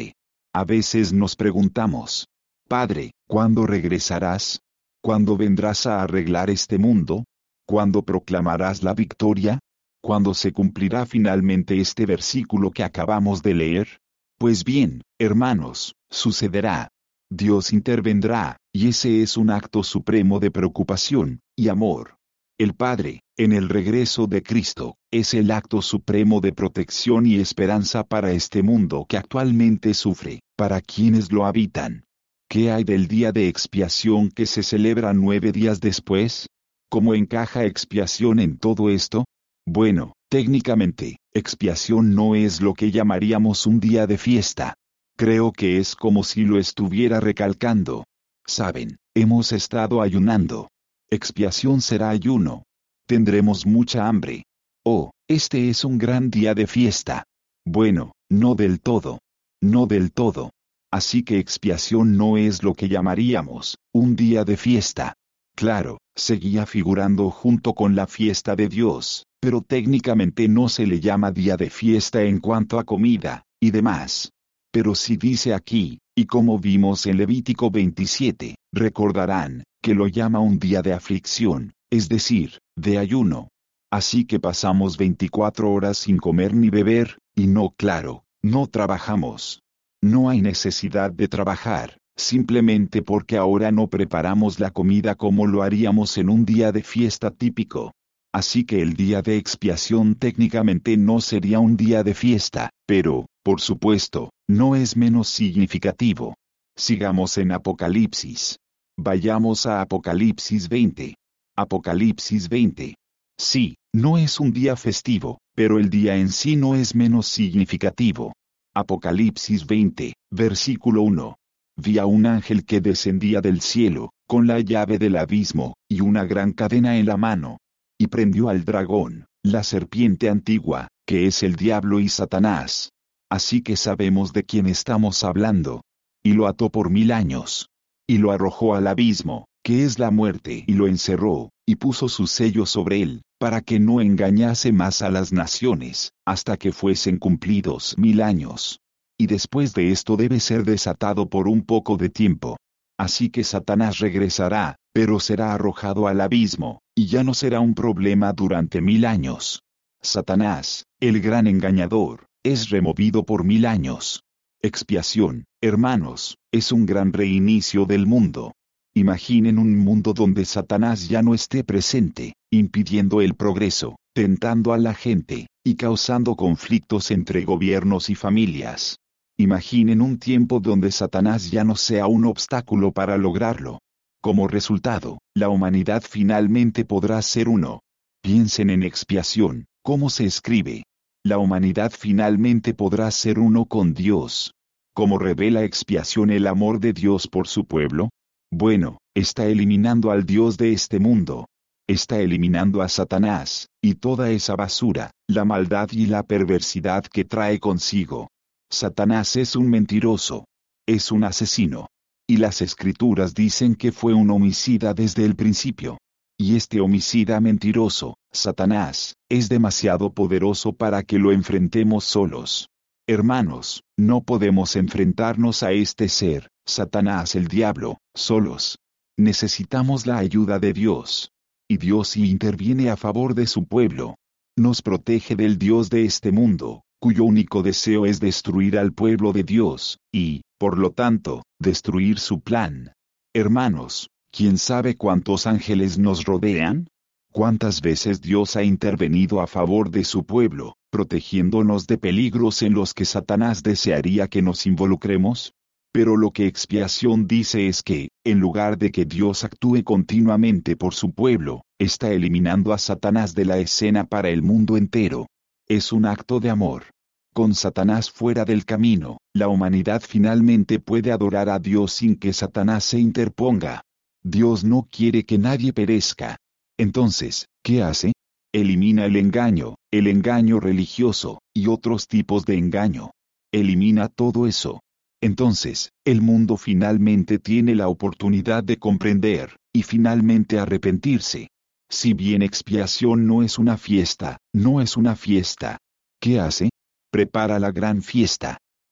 A veces nos preguntamos, Padre, ¿cuándo regresarás? ¿Cuándo vendrás a arreglar este mundo? ¿Cuándo proclamarás la victoria? ¿Cuándo se cumplirá finalmente este versículo que acabamos de leer? Pues bien, hermanos, sucederá. Dios intervendrá, y ese es un acto supremo de preocupación y amor. El Padre, en el regreso de Cristo, es el acto supremo de protección y esperanza para este mundo que actualmente sufre, para quienes lo habitan. ¿Qué hay del día de expiación que se celebra nueve días después? ¿Cómo encaja expiación en todo esto? Bueno, técnicamente, expiación no es lo que llamaríamos un día de fiesta. Creo que es como si lo estuviera recalcando. Saben, hemos estado ayunando. Expiación será ayuno. Tendremos mucha hambre. Oh, este es un gran día de fiesta. Bueno, no del todo. No del todo. Así que expiación no es lo que llamaríamos un día de fiesta. Claro, seguía figurando junto con la fiesta de Dios, pero técnicamente no se le llama día de fiesta en cuanto a comida y demás. Pero si dice aquí, y como vimos en Levítico veintisiete, recordarán, que lo llama un día de aflicción, es decir, de ayuno. Así que pasamos veinticuatro horas sin comer ni beber, y no, claro, no trabajamos. No hay necesidad de trabajar, simplemente porque ahora no preparamos la comida como lo haríamos en un día de fiesta típico. Así que el día de expiación técnicamente no sería un día de fiesta, pero, por supuesto, no es menos significativo. Sigamos en Apocalipsis. Vayamos a Apocalipsis veinte. Apocalipsis veinte. Sí, no es un día festivo, pero el día en sí no es menos significativo. Apocalipsis veinte, versículo uno. Vi a un ángel que descendía del cielo, con la llave del abismo, y una gran cadena en la mano. Y prendió al dragón, la serpiente antigua, que es el diablo y Satanás. Así que sabemos de quién estamos hablando. Y lo ató por mil años. Y lo arrojó al abismo, que es la muerte, y lo encerró, y puso su sello sobre él, para que no engañase más a las naciones, hasta que fuesen cumplidos mil años. Y después de esto debe ser desatado por un poco de tiempo. Así que Satanás regresará, pero será arrojado al abismo, y ya no será un problema durante mil años. Satanás, el gran engañador, es removido por mil años. Expiación, hermanos, es un gran reinicio del mundo. Imaginen un mundo donde Satanás ya no esté presente, impidiendo el progreso, tentando a la gente, y causando conflictos entre gobiernos y familias. Imaginen un tiempo donde Satanás ya no sea un obstáculo para lograrlo. Como resultado, la humanidad finalmente podrá ser uno. Piensen en expiación, ¿cómo se escribe? La humanidad finalmente podrá ser uno con Dios. ¿Cómo revela expiación el amor de Dios por su pueblo? Bueno, está eliminando al Dios de este mundo. Está eliminando a Satanás, y toda esa basura, la maldad y la perversidad que trae consigo. Satanás es un mentiroso. Es un asesino. Y las escrituras dicen que fue un homicida desde el principio. Y este homicida mentiroso, Satanás, es demasiado poderoso para que lo enfrentemos solos. Hermanos, no podemos enfrentarnos a este ser, Satanás el diablo, solos. Necesitamos la ayuda de Dios. Y Dios sí interviene a favor de su pueblo. Nos protege del Dios de este mundo, cuyo único deseo es destruir al pueblo de Dios, y, por lo tanto, destruir su plan. Hermanos, ¿quién sabe cuántos ángeles nos rodean? ¿Cuántas veces Dios ha intervenido a favor de su pueblo, protegiéndonos de peligros en los que Satanás desearía que nos involucremos? Pero lo que expiación dice es que, en lugar de que Dios actúe continuamente por su pueblo, está eliminando a Satanás de la escena para el mundo entero. Es un acto de amor. Con Satanás fuera del camino, la humanidad finalmente puede adorar a Dios sin que Satanás se interponga. Dios no quiere que nadie perezca. Entonces, ¿qué hace? Elimina el engaño, el engaño religioso, y otros tipos de engaño. Elimina todo eso. Entonces, el mundo finalmente tiene la oportunidad de comprender, y finalmente arrepentirse. Si bien expiación no es una fiesta, no es una fiesta. ¿Qué hace? Prepara la gran fiesta.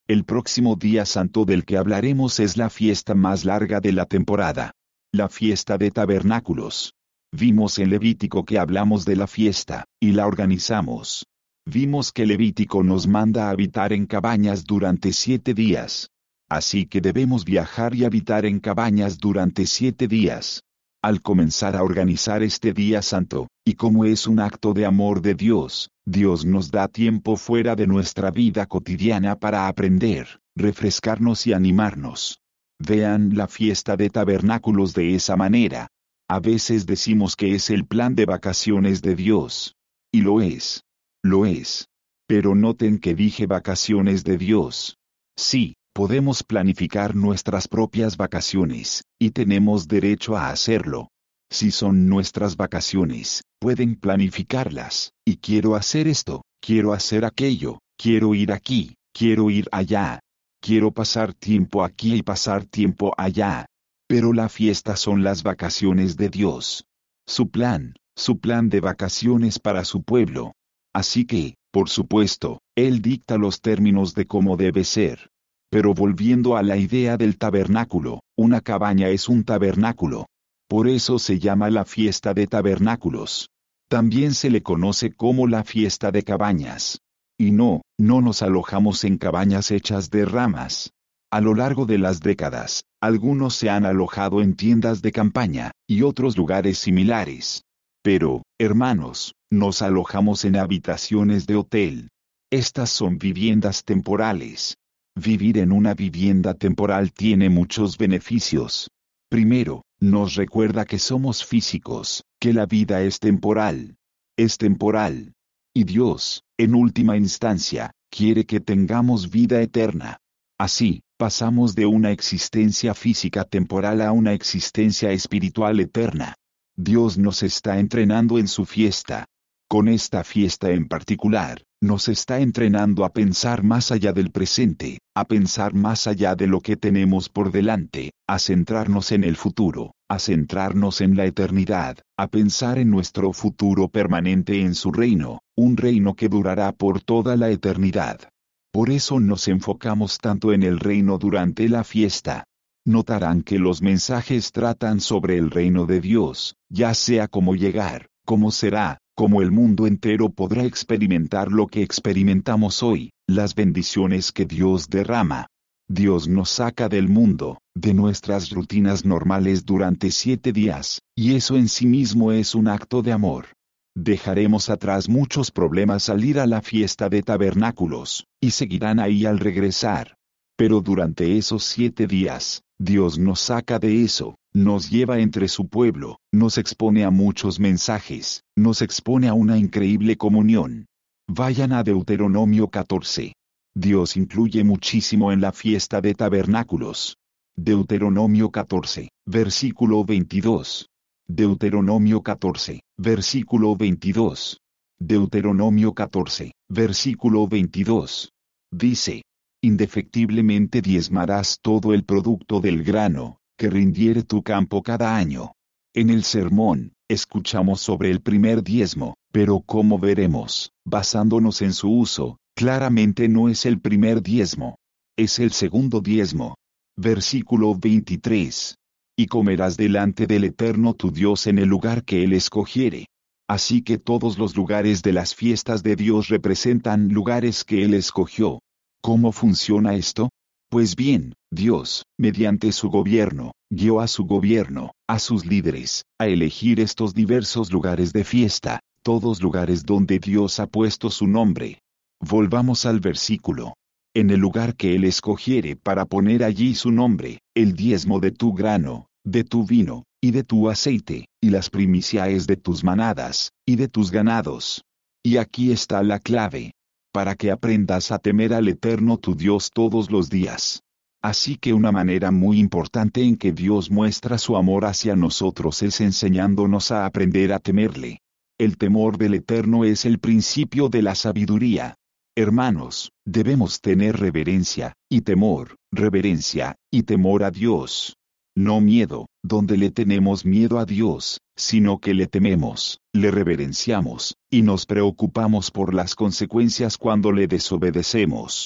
El próximo día santo del que hablaremos es la fiesta más larga de la temporada. La fiesta de tabernáculos. Vimos en Levítico que hablamos de la fiesta, y la organizamos. Vimos que Levítico nos manda a habitar en cabañas durante siete días. Así que debemos viajar y habitar en cabañas durante siete días. Al comenzar a organizar este día santo, y como es un acto de amor de Dios, Dios nos da tiempo fuera de nuestra vida cotidiana para aprender, refrescarnos y animarnos. Vean la fiesta de tabernáculos de esa manera. A veces decimos que es el plan de vacaciones de Dios. Y lo es. Lo es. Pero noten que dije vacaciones de Dios. Sí, podemos planificar nuestras propias vacaciones, y tenemos derecho a hacerlo. Si son nuestras vacaciones, pueden planificarlas, y quiero hacer esto, quiero hacer aquello, quiero ir aquí, quiero ir allá. Quiero pasar tiempo aquí y pasar tiempo allá. Pero la fiesta son las vacaciones de Dios. Su plan, su plan de vacaciones para su pueblo. Así que, por supuesto, Él dicta los términos de cómo debe ser. Pero volviendo a la idea del tabernáculo, una cabaña es un tabernáculo. Por eso se llama la fiesta de tabernáculos. También se le conoce como la fiesta de cabañas. Y no, no nos alojamos en cabañas hechas de ramas. A lo largo de las décadas, algunos se han alojado en tiendas de campaña, y otros lugares similares. Pero, hermanos, nos alojamos en habitaciones de hotel. Estas son viviendas temporales. Vivir en una vivienda temporal tiene muchos beneficios. Primero, nos recuerda que somos físicos, que la vida es temporal. Es temporal. Y Dios, en última instancia, quiere que tengamos vida eterna. Así, pasamos de una existencia física temporal a una existencia espiritual eterna. Dios nos está entrenando en su fiesta. Con esta fiesta en particular, nos está entrenando a pensar más allá del presente, a pensar más allá de lo que tenemos por delante, a centrarnos en el futuro, a centrarnos en la eternidad, a pensar en nuestro futuro permanente en su reino, un reino que durará por toda la eternidad. Por eso nos enfocamos tanto en el reino durante la fiesta. Notarán que los mensajes tratan sobre el reino de Dios, ya sea cómo llegar, cómo será, cómo el mundo entero podrá experimentar lo que experimentamos hoy, las bendiciones que Dios derrama. Dios nos saca del mundo, de nuestras rutinas normales durante siete días, y eso en sí mismo es un acto de amor. Dejaremos atrás muchos problemas al ir a la fiesta de tabernáculos, y seguirán ahí al regresar. Pero durante esos siete días, Dios nos saca de eso, nos lleva entre su pueblo, nos expone a muchos mensajes, nos expone a una increíble comunión. Vayan a Deuteronomio catorce. Dios incluye muchísimo en la fiesta de tabernáculos. Deuteronomio catorce, versículo veintidós. Deuteronomio catorce, versículo veintidós. Deuteronomio catorce, versículo veintidós. Dice: indefectiblemente diezmarás todo el producto del grano, que rindiere tu campo cada año. En el sermón, escuchamos sobre el primer diezmo, pero como veremos, basándonos en su uso, claramente no es el primer diezmo. Es el segundo diezmo. Versículo veintitrés. Y comerás delante del Eterno tu Dios en el lugar que Él escogiere. Así que todos los lugares de las fiestas de Dios representan lugares que Él escogió. ¿Cómo funciona esto? Pues bien, Dios, mediante su gobierno, guió a su gobierno, a sus líderes, a elegir estos diversos lugares de fiesta, todos lugares donde Dios ha puesto su nombre. Volvamos al versículo. En el lugar que Él escogiere para poner allí su nombre, el diezmo de tu grano, de tu vino, y de tu aceite, y las primicias de tus manadas, y de tus ganados. Y aquí está la clave. Para que aprendas a temer al Eterno tu Dios todos los días. Así que una manera muy importante en que Dios muestra su amor hacia nosotros es enseñándonos a aprender a temerle. El temor del Eterno es el principio de la sabiduría. Hermanos, debemos tener reverencia, y temor, reverencia, y temor a Dios. No miedo, donde le tenemos miedo a Dios, sino que le tememos, le reverenciamos, y nos preocupamos por las consecuencias cuando le desobedecemos.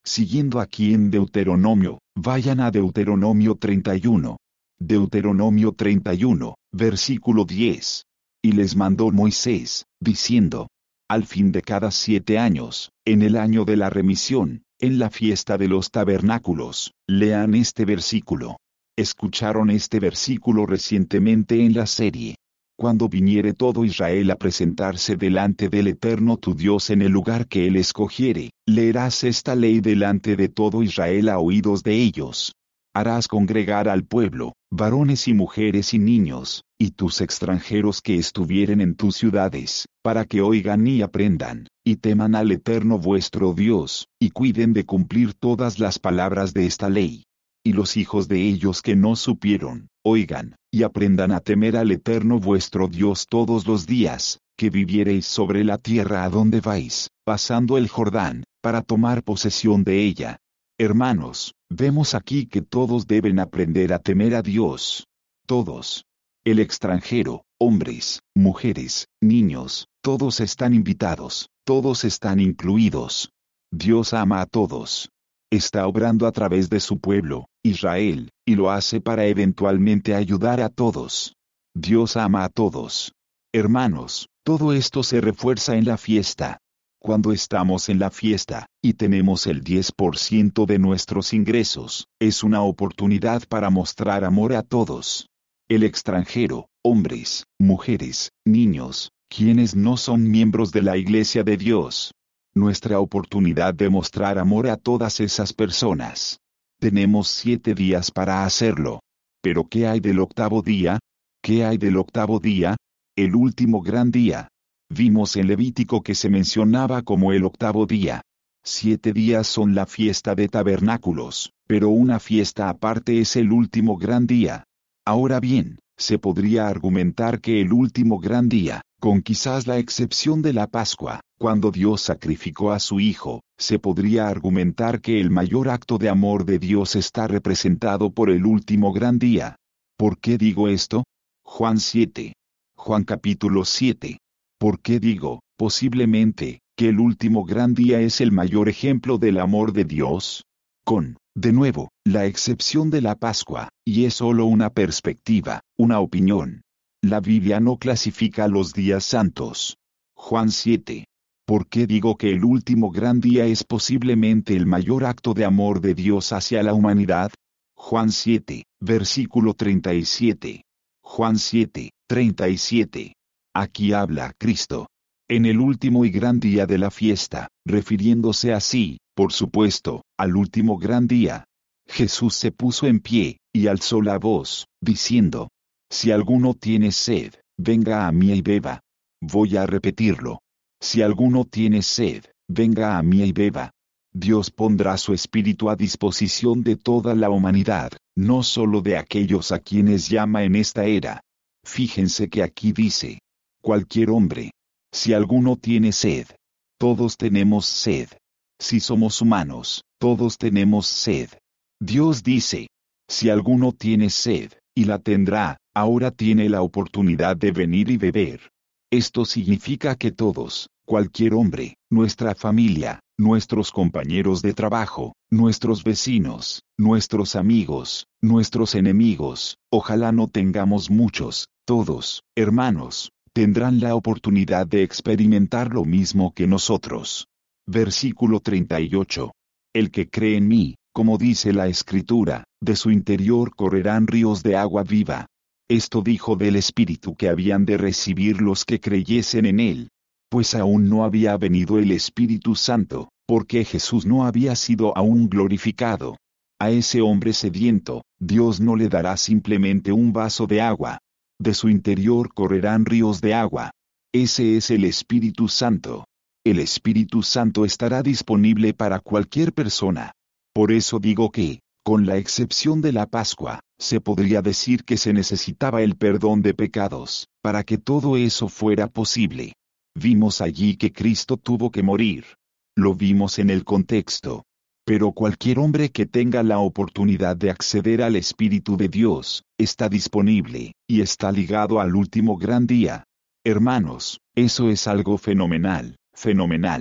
Siguiendo aquí en Deuteronomio, vayan a Deuteronomio treinta y uno. Deuteronomio treinta y uno, versículo diez. Y les mandó Moisés, diciendo: al fin de cada siete años, en el año de la remisión, en la fiesta de los tabernáculos, lean este versículo. Escucharon este versículo recientemente en la serie. Cuando viniere todo Israel a presentarse delante del Eterno tu Dios en el lugar que él escogiere, leerás esta ley delante de todo Israel a oídos de ellos. Harás congregar al pueblo, varones y mujeres y niños, y tus extranjeros que estuvieren en tus ciudades, para que oigan y aprendan, y teman al Eterno vuestro Dios, y cuiden de cumplir todas las palabras de esta ley. Y los hijos de ellos que no supieron, oigan, y aprendan a temer al Eterno vuestro Dios todos los días, que viviereis sobre la tierra a donde vais, pasando el Jordán, para tomar posesión de ella. Hermanos, vemos aquí que todos deben aprender a temer a Dios. Todos. El extranjero, hombres, mujeres, niños, todos están invitados, todos están incluidos. Dios ama a todos. Está obrando a través de su pueblo, Israel, y lo hace para eventualmente ayudar a todos. Dios ama a todos. Hermanos, todo esto se refuerza en la fiesta. Cuando estamos en la fiesta, y tenemos el diez por ciento de nuestros ingresos, es una oportunidad para mostrar amor a todos. El extranjero, hombres, mujeres, niños, quienes no son miembros de la Iglesia de Dios. Nuestra oportunidad de mostrar amor a todas esas personas. Tenemos siete días para hacerlo. ¿Pero qué hay del octavo día? ¿Qué hay del octavo día? El último gran día. Vimos en Levítico que se mencionaba como el octavo día. Siete días son la fiesta de tabernáculos, pero una fiesta aparte es el último gran día. Ahora bien, se podría argumentar que el último gran día, con quizás la excepción de la Pascua, cuando Dios sacrificó a su Hijo, se podría argumentar que el mayor acto de amor de Dios está representado por el último gran día. ¿Por qué digo esto? Juan siete. Juan capítulo siete. ¿Por qué digo, posiblemente, que el último gran día es el mayor ejemplo del amor de Dios? Con, de nuevo, la excepción de la Pascua, y es solo una perspectiva, una opinión. La Biblia no clasifica los días santos. Juan siete. ¿Por qué digo que el último gran día es posiblemente el mayor acto de amor de Dios hacia la humanidad? Juan siete, versículo treinta y siete. Juan siete, treinta y siete. Aquí habla Cristo. En el último y gran día de la fiesta, refiriéndose así, por supuesto, al último gran día. Jesús se puso en pie, y alzó la voz, diciendo: si alguno tiene sed, venga a mí y beba. Voy a repetirlo. Si alguno tiene sed, venga a mí y beba. Dios pondrá su espíritu a disposición de toda la humanidad, no solo de aquellos a quienes llama en esta era. Fíjense que aquí dice: cualquier hombre. Si alguno tiene sed. Todos tenemos sed. Si somos humanos, todos tenemos sed. Dios dice: si alguno tiene sed, y la tendrá, ahora tiene la oportunidad de venir y beber. Esto significa que todos, cualquier hombre, nuestra familia, nuestros compañeros de trabajo, nuestros vecinos, nuestros amigos, nuestros enemigos, ojalá no tengamos muchos, todos, hermanos, tendrán la oportunidad de experimentar lo mismo que nosotros. Versículo treinta y ocho. El que cree en mí, como dice la Escritura, de su interior correrán ríos de agua viva. Esto dijo del Espíritu que habían de recibir los que creyesen en él. Pues aún no había venido el Espíritu Santo, porque Jesús no había sido aún glorificado. A ese hombre sediento, Dios no le dará simplemente un vaso de agua. De su interior correrán ríos de agua. Ese es el Espíritu Santo. El Espíritu Santo estará disponible para cualquier persona. Por eso digo que, con la excepción de la Pascua, se podría decir que se necesitaba el perdón de pecados, para que todo eso fuera posible. Vimos allí que Cristo tuvo que morir. Lo vimos en el contexto. Pero cualquier hombre que tenga la oportunidad de acceder al Espíritu de Dios, está disponible, y está ligado al último gran día. Hermanos, eso es algo fenomenal, fenomenal.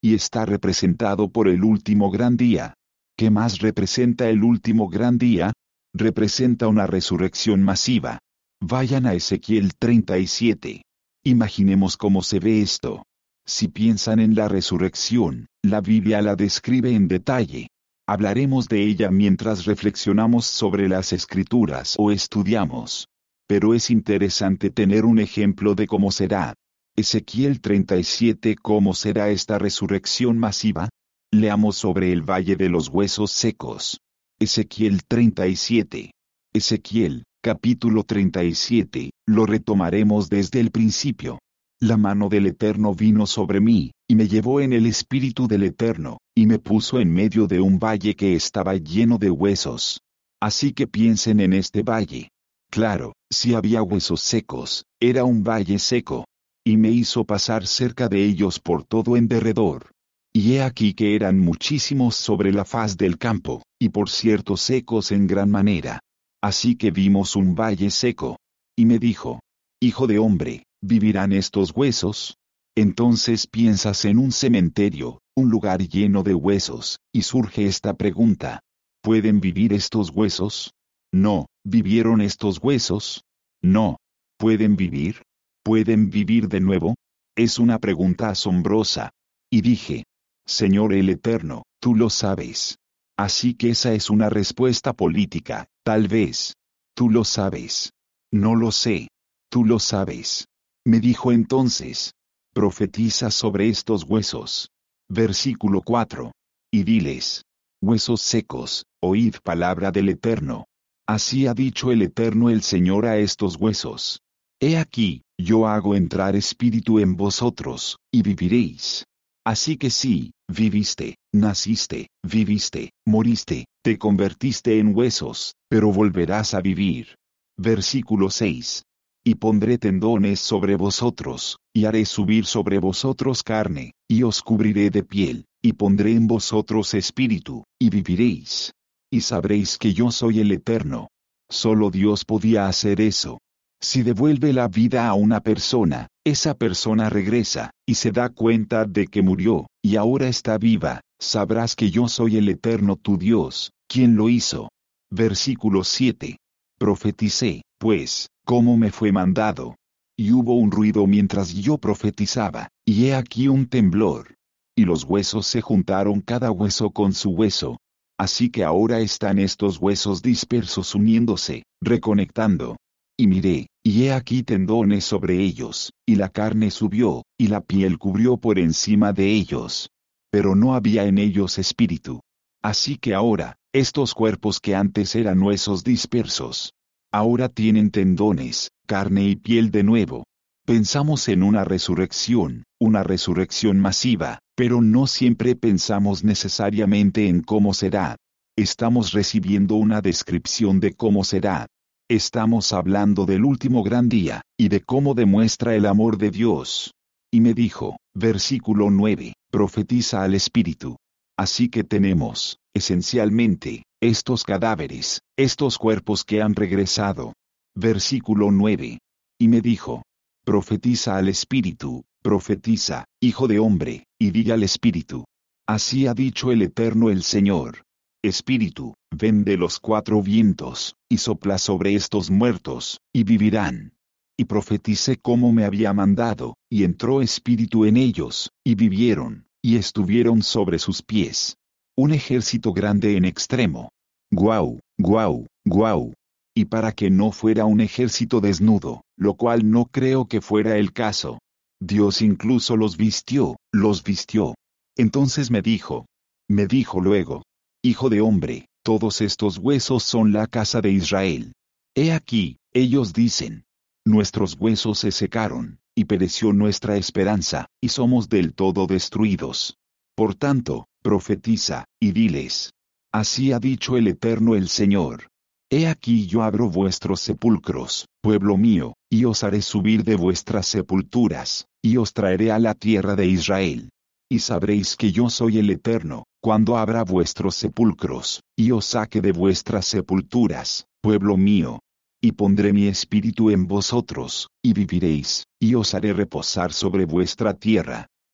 y está representado por el último gran día. ¿Qué más representa el último gran día? Representa una resurrección masiva. Vayan a Ezequiel treinta y siete. Imaginemos cómo se ve esto. Si piensan en la resurrección, la Biblia la describe en detalle. Hablaremos de ella mientras reflexionamos sobre las Escrituras o estudiamos. Pero es interesante tener un ejemplo de cómo será. Ezequiel treinta y siete. ¿Cómo será esta resurrección masiva? Leamos sobre el valle de los huesos secos. Ezequiel treinta y siete. Ezequiel, capítulo treinta y siete, lo retomaremos desde el principio. La mano del Eterno vino sobre mí, y me llevó en el espíritu del Eterno, y me puso en medio de un valle que estaba lleno de huesos. Así que piensen en este valle. Claro, si había huesos secos, era un valle seco. Y me hizo pasar cerca de ellos por todo en derredor. Y he aquí que eran muchísimos sobre la faz del campo, y por cierto secos en gran manera. Así que vimos un valle seco. Y me dijo: Hijo de hombre, ¿vivirán estos huesos? Entonces piensas en un cementerio, un lugar lleno de huesos, y surge esta pregunta: ¿pueden vivir estos huesos? No. ¿Vivieron estos huesos? No. ¿Pueden vivir? ¿Pueden vivir de nuevo? Es una pregunta asombrosa. Y dije: Señor el Eterno, tú lo sabes. Así que esa es una respuesta política, tal vez. Tú lo sabes. No lo sé. Tú lo sabes. Me dijo entonces: profetiza sobre estos huesos. Versículo cuatro. Y diles: huesos secos, oíd palabra del Eterno. Así ha dicho el Eterno el Señor a estos huesos. He aquí, yo hago entrar espíritu en vosotros, y viviréis. Así que sí, viviste, naciste, viviste, moriste, te convertiste en huesos, pero volverás a vivir. Versículo seis. Y pondré tendones sobre vosotros, y haré subir sobre vosotros carne, y os cubriré de piel, y pondré en vosotros espíritu, y viviréis. Y sabréis que yo soy el Eterno. Solo Dios podía hacer eso. Si devuelve la vida a una persona, esa persona regresa, y se da cuenta de que murió, y ahora está viva, sabrás que yo soy el Eterno tu Dios, quien lo hizo. Versículo siete. Profeticé, pues, como me fue mandado. Y hubo un ruido mientras yo profetizaba, y he aquí un temblor. Y los huesos se juntaron cada hueso con su hueso. Así que ahora están estos huesos dispersos uniéndose, reconectando. Y miré, y he aquí tendones sobre ellos, y la carne subió, y la piel cubrió por encima de ellos. Pero no había en ellos espíritu. Así que ahora, estos cuerpos que antes eran huesos dispersos, ahora tienen tendones, carne y piel de nuevo. Pensamos en una resurrección, una resurrección masiva, pero no siempre pensamos necesariamente en cómo será. Estamos recibiendo una descripción de cómo será. Estamos hablando del último gran día, y de cómo demuestra el amor de Dios. Y me dijo, versículo nueve, profetiza al Espíritu. Así que tenemos, esencialmente, estos cadáveres, estos cuerpos que han regresado. Versículo nueve. Y me dijo, profetiza al Espíritu, profetiza, hijo de hombre, y di al Espíritu. Así ha dicho el Eterno el Señor. Espíritu, ven de los cuatro vientos, y sopla sobre estos muertos, y vivirán. Y profeticé como me había mandado, y entró espíritu en ellos, y vivieron, y estuvieron sobre sus pies. Un ejército grande en extremo. Guau, guau, guau. Y para que no fuera un ejército desnudo, lo cual no creo que fuera el caso. Dios incluso los vistió, los vistió. Entonces me dijo, me dijo luego, hijo de hombre, todos estos huesos son la casa de Israel. He aquí, ellos dicen, nuestros huesos se secaron, y pereció nuestra esperanza, y somos del todo destruidos. Por tanto, profetiza, y diles, así ha dicho el Eterno el Señor. He aquí yo abro vuestros sepulcros, pueblo mío, y os haré subir de vuestras sepulturas, y os traeré a la tierra de Israel. Y sabréis que yo soy el Eterno, cuando abra vuestros sepulcros, y os saque de vuestras sepulturas, pueblo mío. Y pondré mi espíritu en vosotros, y viviréis, y os haré reposar sobre vuestra tierra.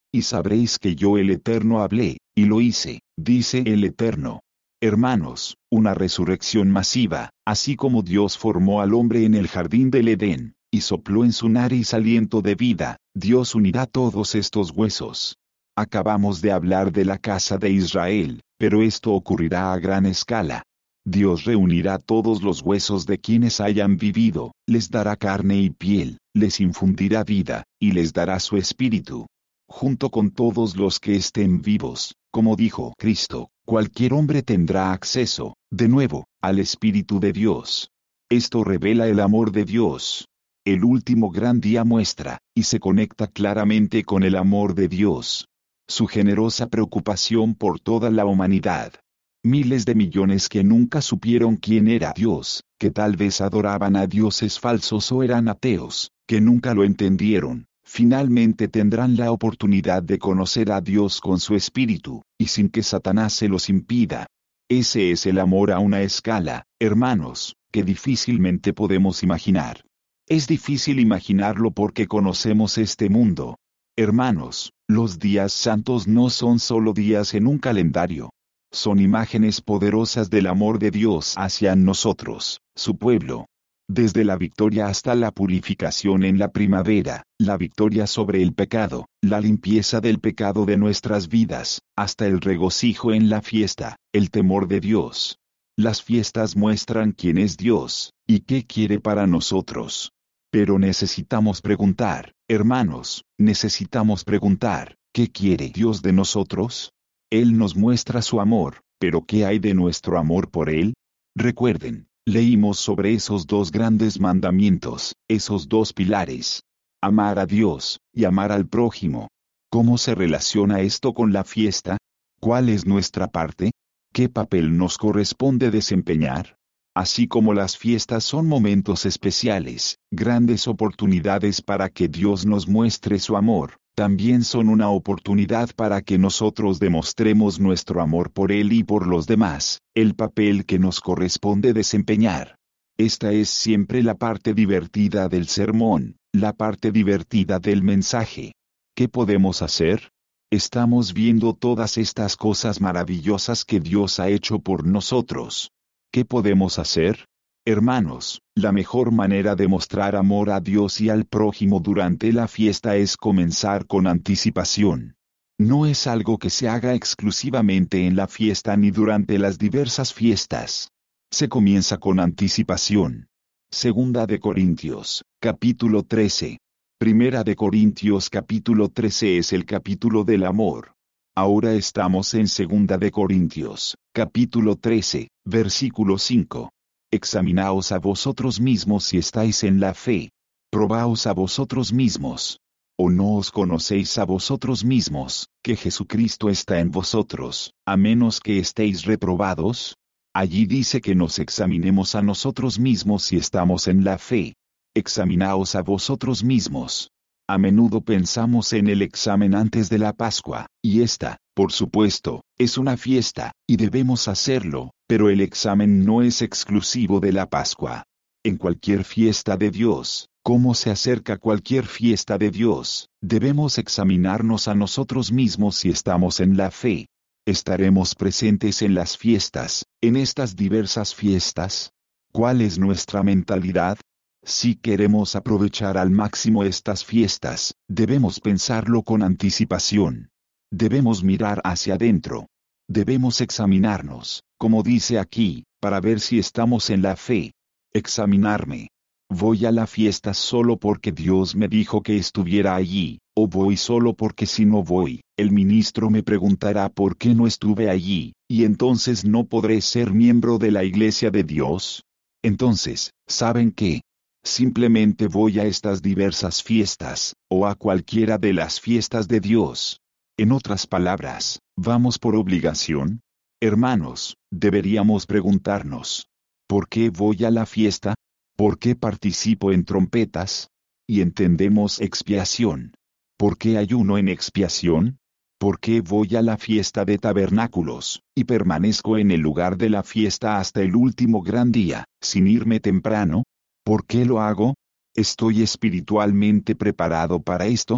Y sabréis que yo el Eterno hablé, y lo hice, dice el Eterno. Hermanos, una resurrección masiva, así como Dios formó al hombre en el jardín del Edén, y sopló en su nariz aliento de vida, Dios unirá todos estos huesos. Acabamos de hablar de la casa de Israel, pero esto ocurrirá a gran escala. Dios reunirá todos los huesos de quienes hayan vivido, les dará carne y piel, les infundirá vida, y les dará su espíritu. Junto con todos los que estén vivos, como dijo Cristo, cualquier hombre tendrá acceso, de nuevo, al Espíritu de Dios. Esto revela el amor de Dios. El último gran día muestra, y se conecta claramente con el amor de Dios. Su generosa preocupación por toda la humanidad. Miles de millones que nunca supieron quién era Dios, que tal vez adoraban a dioses falsos o eran ateos, que nunca lo entendieron, finalmente tendrán la oportunidad de conocer a Dios con su espíritu, y sin que Satanás se los impida. Ese es el amor a una escala, hermanos, que difícilmente podemos imaginar. Es difícil imaginarlo porque conocemos este mundo. Hermanos, los días santos no son solo días en un calendario. Son imágenes poderosas del amor de Dios hacia nosotros, su pueblo. Desde la victoria hasta la purificación en la primavera, la victoria sobre el pecado, la limpieza del pecado de nuestras vidas, hasta el regocijo en la fiesta, el temor de Dios. Las fiestas muestran quién es Dios, y qué quiere para nosotros. Pero necesitamos preguntar, hermanos, necesitamos preguntar, ¿qué quiere Dios de nosotros? Él nos muestra su amor, pero ¿qué hay de nuestro amor por Él? Recuerden, leímos sobre esos dos grandes mandamientos, esos dos pilares. Amar a Dios, y amar al prójimo. ¿Cómo se relaciona esto con la fiesta? ¿Cuál es nuestra parte? ¿Qué papel nos corresponde desempeñar? Así como las fiestas son momentos especiales, grandes oportunidades para que Dios nos muestre su amor, también son una oportunidad para que nosotros demostremos nuestro amor por Él y por los demás, el papel que nos corresponde desempeñar. Esta es siempre la parte divertida del sermón, la parte divertida del mensaje. ¿Qué podemos hacer? Estamos viendo todas estas cosas maravillosas que Dios ha hecho por nosotros. ¿Qué podemos hacer? Hermanos, la mejor manera de mostrar amor a Dios y al prójimo durante la fiesta es comenzar con anticipación. No es algo que se haga exclusivamente en la fiesta ni durante las diversas fiestas. Se comienza con anticipación. Segunda de Corintios, capítulo trece. Primera de Corintios capítulo trece es el capítulo del amor. Ahora estamos en Segunda de Corintios, capítulo trece, versículo cinco. Examinaos a vosotros mismos si estáis en la fe. Probaos a vosotros mismos. ¿O no os conocéis a vosotros mismos, que Jesucristo está en vosotros, a menos que estéis reprobados? Allí dice que nos examinemos a nosotros mismos si estamos en la fe. Examinaos a vosotros mismos. A menudo pensamos en el examen antes de la Pascua, y esta, por supuesto, es una fiesta, y debemos hacerlo, pero el examen no es exclusivo de la Pascua. En cualquier fiesta de Dios, como se acerca cualquier fiesta de Dios, debemos examinarnos a nosotros mismos si estamos en la fe. ¿Estaremos presentes en las fiestas, en estas diversas fiestas? ¿Cuál es nuestra mentalidad? Si queremos aprovechar al máximo estas fiestas, debemos pensarlo con anticipación. Debemos mirar hacia adentro. Debemos examinarnos, como dice aquí, para ver si estamos en la fe. Examinarme. ¿Voy a la fiesta solo porque Dios me dijo que estuviera allí, o voy solo porque si no voy, el ministro me preguntará por qué no estuve allí, y entonces no podré ser miembro de la iglesia de Dios? Entonces, ¿saben qué? Simplemente voy a estas diversas fiestas, o a cualquiera de las fiestas de Dios. En otras palabras, ¿vamos por obligación? Hermanos, deberíamos preguntarnos, ¿por qué voy a la fiesta? ¿Por qué participo en trompetas? Y entendemos expiación. ¿Por qué ayuno en expiación? ¿Por qué voy a la fiesta de tabernáculos, y permanezco en el lugar de la fiesta hasta el último gran día, sin irme temprano? ¿Por qué lo hago? ¿Estoy espiritualmente preparado para esto?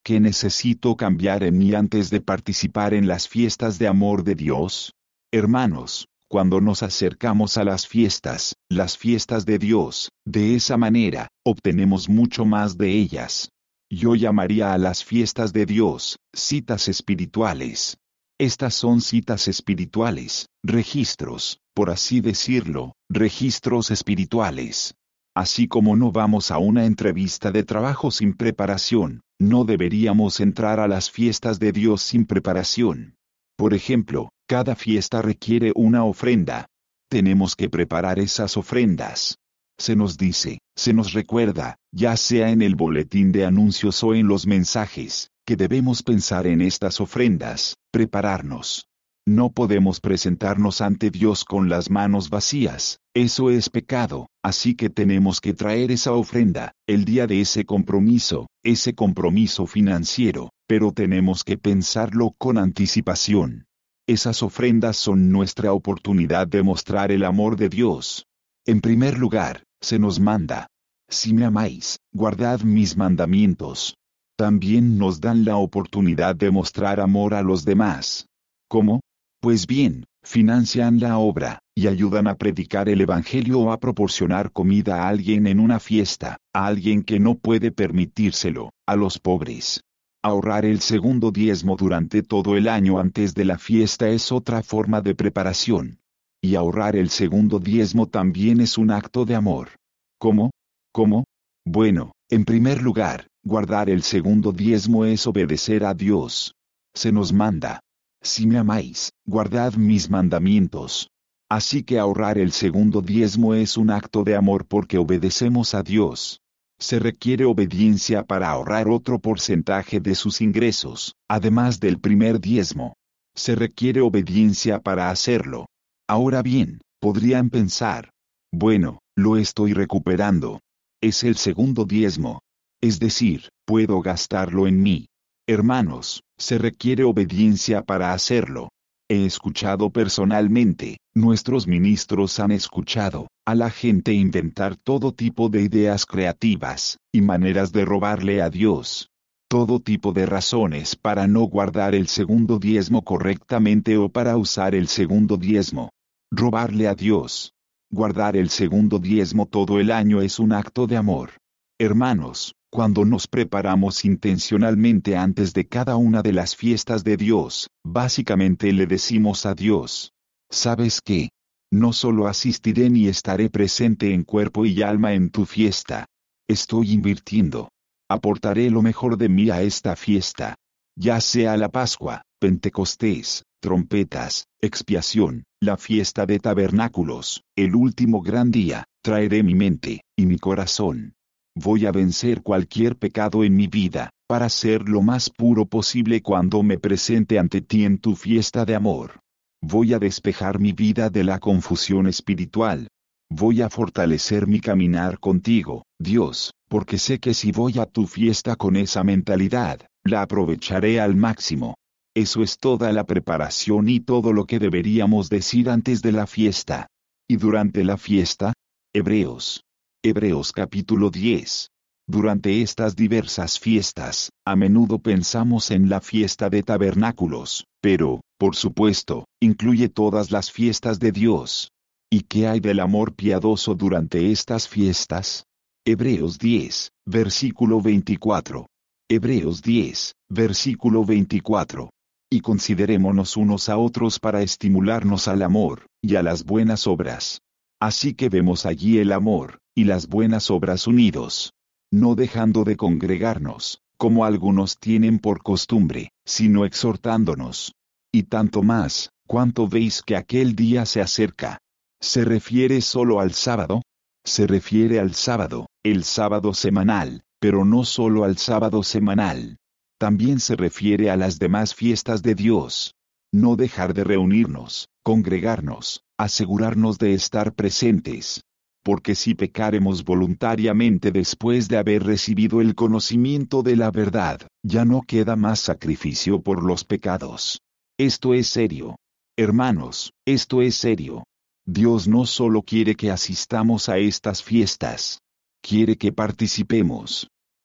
¿qué necesito cambiar en mí antes de participar en las fiestas de amor de Dios? Hermanos, cuando nos acercamos a las fiestas, las fiestas de Dios, de esa manera, obtenemos mucho más de ellas. Yo llamaría a las fiestas de Dios, citas espirituales. Estas son citas espirituales, registros, por así decirlo, registros espirituales. Así como no vamos a una entrevista de trabajo sin preparación, no deberíamos entrar a las fiestas de Dios sin preparación. Por ejemplo, cada fiesta requiere una ofrenda. Tenemos que preparar esas ofrendas. Se nos dice, se nos recuerda, ya sea en el boletín de anuncios o en los mensajes, que debemos pensar en estas ofrendas, prepararnos. No podemos presentarnos ante Dios con las manos vacías, eso es pecado, así que tenemos que traer esa ofrenda, el día de ese compromiso, ese compromiso financiero, pero tenemos que pensarlo con anticipación. Esas ofrendas son nuestra oportunidad de mostrar el amor de Dios. En primer lugar, se nos manda: si me amáis, guardad mis mandamientos. También nos dan la oportunidad de mostrar amor a los demás. ¿Cómo? Pues bien, financian la obra, y ayudan a predicar el Evangelio o a proporcionar comida a alguien en una fiesta, a alguien que no puede permitírselo, a los pobres. Ahorrar el segundo diezmo durante todo el año antes de la fiesta es otra forma de preparación. Y ahorrar el segundo diezmo también es un acto de amor. ¿Cómo? ¿Cómo? Bueno, en primer lugar, guardar el segundo diezmo es obedecer a Dios. Se nos manda: si me amáis, guardad mis mandamientos. Así que ahorrar el segundo diezmo es un acto de amor porque obedecemos a Dios. Se requiere obediencia para ahorrar otro porcentaje de sus ingresos, además del primer diezmo. Se requiere obediencia para hacerlo. Ahora bien, podrían pensar: bueno, lo estoy recuperando. Es el segundo diezmo. Es decir, puedo gastarlo en mí. Hermanos, se requiere obediencia para hacerlo. He escuchado personalmente, nuestros ministros han escuchado, a la gente inventar todo tipo de ideas creativas, y maneras de robarle a Dios. Todo tipo de razones para no guardar el segundo diezmo correctamente o para usar el segundo diezmo. Robarle a Dios. Guardar el segundo diezmo todo el año es un acto de amor. Hermanos, cuando nos preparamos intencionalmente antes de cada una de las fiestas de Dios, básicamente le decimos a Dios: ¿sabes qué? No solo asistiré ni estaré presente en cuerpo y alma en tu fiesta. Estoy invirtiendo. Aportaré lo mejor de mí a esta fiesta. Ya sea la Pascua, Pentecostés, trompetas, expiación, la fiesta de tabernáculos, el último gran día, traeré mi mente y mi corazón. Voy a vencer cualquier pecado en mi vida, para ser lo más puro posible cuando me presente ante ti en tu fiesta de amor. Voy a despejar mi vida de la confusión espiritual. Voy a fortalecer mi caminar contigo, Dios, porque sé que si voy a tu fiesta con esa mentalidad, la aprovecharé al máximo. Eso es toda la preparación y todo lo que deberíamos decir antes de la fiesta. ¿Y durante la fiesta? Hebreos. Hebreos capítulo diez. Durante estas diversas fiestas, a menudo pensamos en la fiesta de tabernáculos, pero, por supuesto, incluye todas las fiestas de Dios. ¿Y qué hay del amor piadoso durante estas fiestas? Hebreos diez, versículo veinticuatro. Hebreos diez, versículo veinticuatro. Y considerémonos unos a otros para estimularnos al amor, y a las buenas obras. Así que vemos allí el amor, y las buenas obras unidos. No dejando de congregarnos, como algunos tienen por costumbre, sino exhortándonos. Y tanto más, cuanto veis que aquel día se acerca. ¿Se refiere solo al sábado? Se refiere al sábado, el sábado semanal, pero no solo al sábado semanal. También se refiere a las demás fiestas de Dios. No dejar de reunirnos, congregarnos, asegurarnos de estar presentes. Porque si pecaremos voluntariamente después de haber recibido el conocimiento de la verdad, ya no queda más sacrificio por los pecados. Esto es serio. Hermanos, esto es serio. Dios no solo quiere que asistamos a estas fiestas. Quiere que participemos.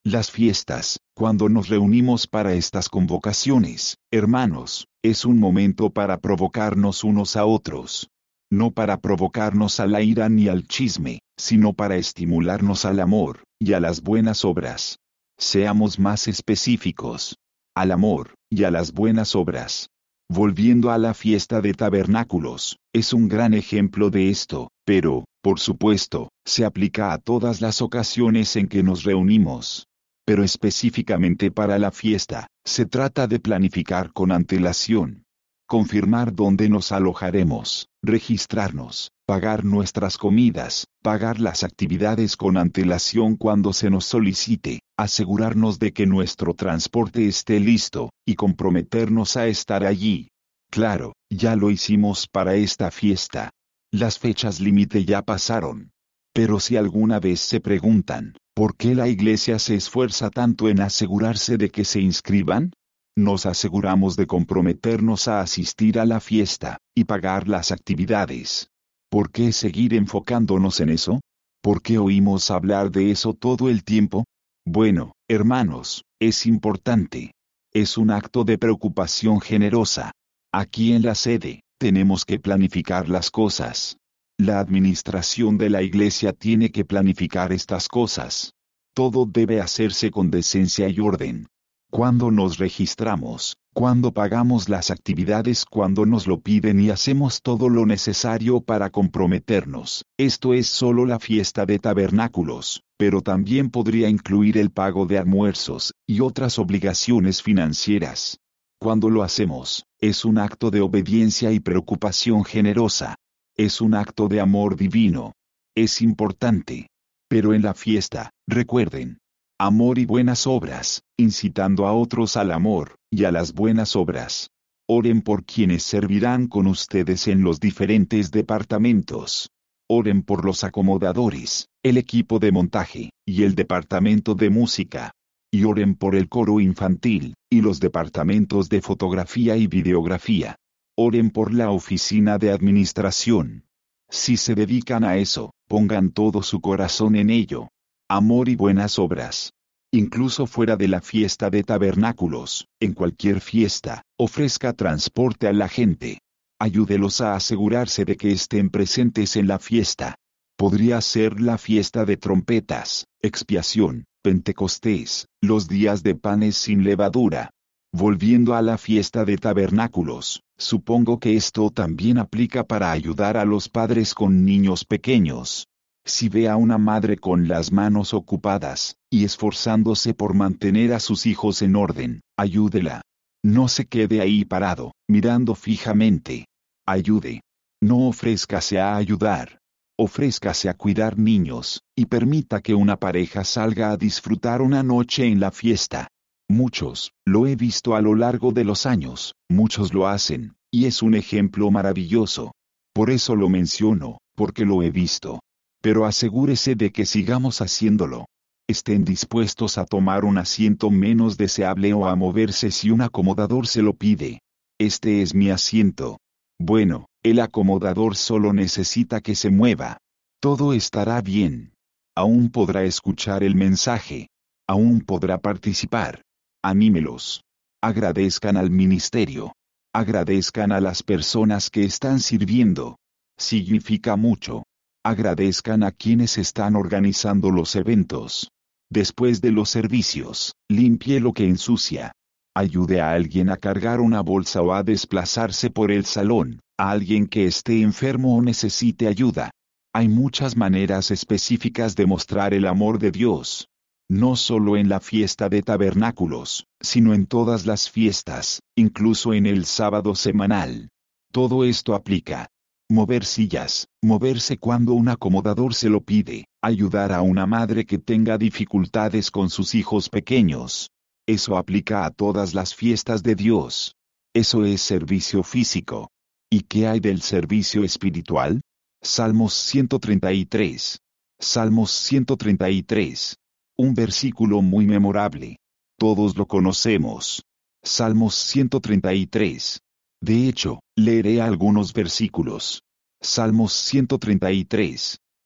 Las fiestas, cuando nos reunimos para estas convocaciones, hermanos, es un momento para provocarnos unos a otros. No para provocarnos a la ira ni al chisme, sino para estimularnos al amor, y a las buenas obras. Seamos más específicos. Al amor, y a las buenas obras. Volviendo a la fiesta de tabernáculos, es un gran ejemplo de esto, pero, por supuesto, se aplica a todas las ocasiones en que nos reunimos. Pero específicamente para la fiesta, se trata de planificar con antelación. Confirmar dónde nos alojaremos, registrarnos, pagar nuestras comidas, pagar las actividades con antelación cuando se nos solicite, asegurarnos de que nuestro transporte esté listo, y comprometernos a estar allí. Claro, ya lo hicimos para esta fiesta. Las fechas límite ya pasaron. Pero si alguna vez se preguntan, ¿por qué la iglesia se esfuerza tanto en asegurarse de que se inscriban? Nos aseguramos de comprometernos a asistir a la fiesta, y pagar las actividades. ¿Por qué seguir enfocándonos en eso? ¿Por qué oímos hablar de eso todo el tiempo? Bueno, hermanos, es importante. Es un acto de preocupación generosa. Aquí en la sede, tenemos que planificar las cosas. La administración de la iglesia tiene que planificar estas cosas. Todo debe hacerse con decencia y orden. Cuando nos registramos, cuando pagamos las actividades cuando nos lo piden y hacemos todo lo necesario para comprometernos, esto es solo la fiesta de tabernáculos, pero también podría incluir el pago de almuerzos, y otras obligaciones financieras. Cuando lo hacemos, es un acto de obediencia y preocupación generosa. Es un acto de amor divino. Es importante. Pero en la fiesta, recuerden, amor y buenas obras, incitando a otros al amor, y a las buenas obras. Oren por quienes servirán con ustedes en los diferentes departamentos. Oren por los acomodadores, el equipo de montaje, y el departamento de música. Y oren por el coro infantil, y los departamentos de fotografía y videografía. Oren por la oficina de administración. Si se dedican a eso, pongan todo su corazón en ello. Amor y buenas obras. Incluso fuera de la fiesta de tabernáculos, en cualquier fiesta, ofrezca transporte a la gente. Ayúdelos a asegurarse de que estén presentes en la fiesta. Podría ser la fiesta de trompetas, expiación, Pentecostés, los días de panes sin levadura. Volviendo a la fiesta de tabernáculos, supongo que esto también aplica para ayudar a los padres con niños pequeños. Si ve a una madre con las manos ocupadas, y esforzándose por mantener a sus hijos en orden, ayúdela. No se quede ahí parado, mirando fijamente. Ayude. No ofrézcase a ayudar. Ofrézcase a cuidar niños, y permita que una pareja salga a disfrutar una noche en la fiesta. Muchos, lo he visto a lo largo de los años, muchos lo hacen, y es un ejemplo maravilloso. Por eso lo menciono, porque lo he visto. Pero asegúrese de que sigamos haciéndolo. Estén dispuestos a tomar un asiento menos deseable o a moverse si un acomodador se lo pide. Este es mi asiento. Bueno, el acomodador solo necesita que se mueva. Todo estará bien. Aún podrá escuchar el mensaje. Aún podrá participar. Anímelos. Agradezcan al ministerio. Agradezcan a las personas que están sirviendo. Significa mucho. Agradezcan a quienes están organizando los eventos. Después de los servicios, limpie lo que ensucia. Ayude a alguien a cargar una bolsa o a desplazarse por el salón, a alguien que esté enfermo o necesite ayuda. Hay muchas maneras específicas de mostrar el amor de Dios. No solo en la fiesta de tabernáculos, sino en todas las fiestas, incluso en el sábado semanal. Todo esto aplica. Mover sillas, moverse cuando un acomodador se lo pide, ayudar a una madre que tenga dificultades con sus hijos pequeños. Eso aplica a todas las fiestas de Dios. Eso es servicio físico. ¿Y qué hay del servicio espiritual? Salmos ciento treinta y tres. Salmos ciento treinta y tres. Un versículo muy memorable. Todos lo conocemos. Salmos ciento treinta y tres. De hecho, leeré algunos versículos. Salmos ciento treinta y tres.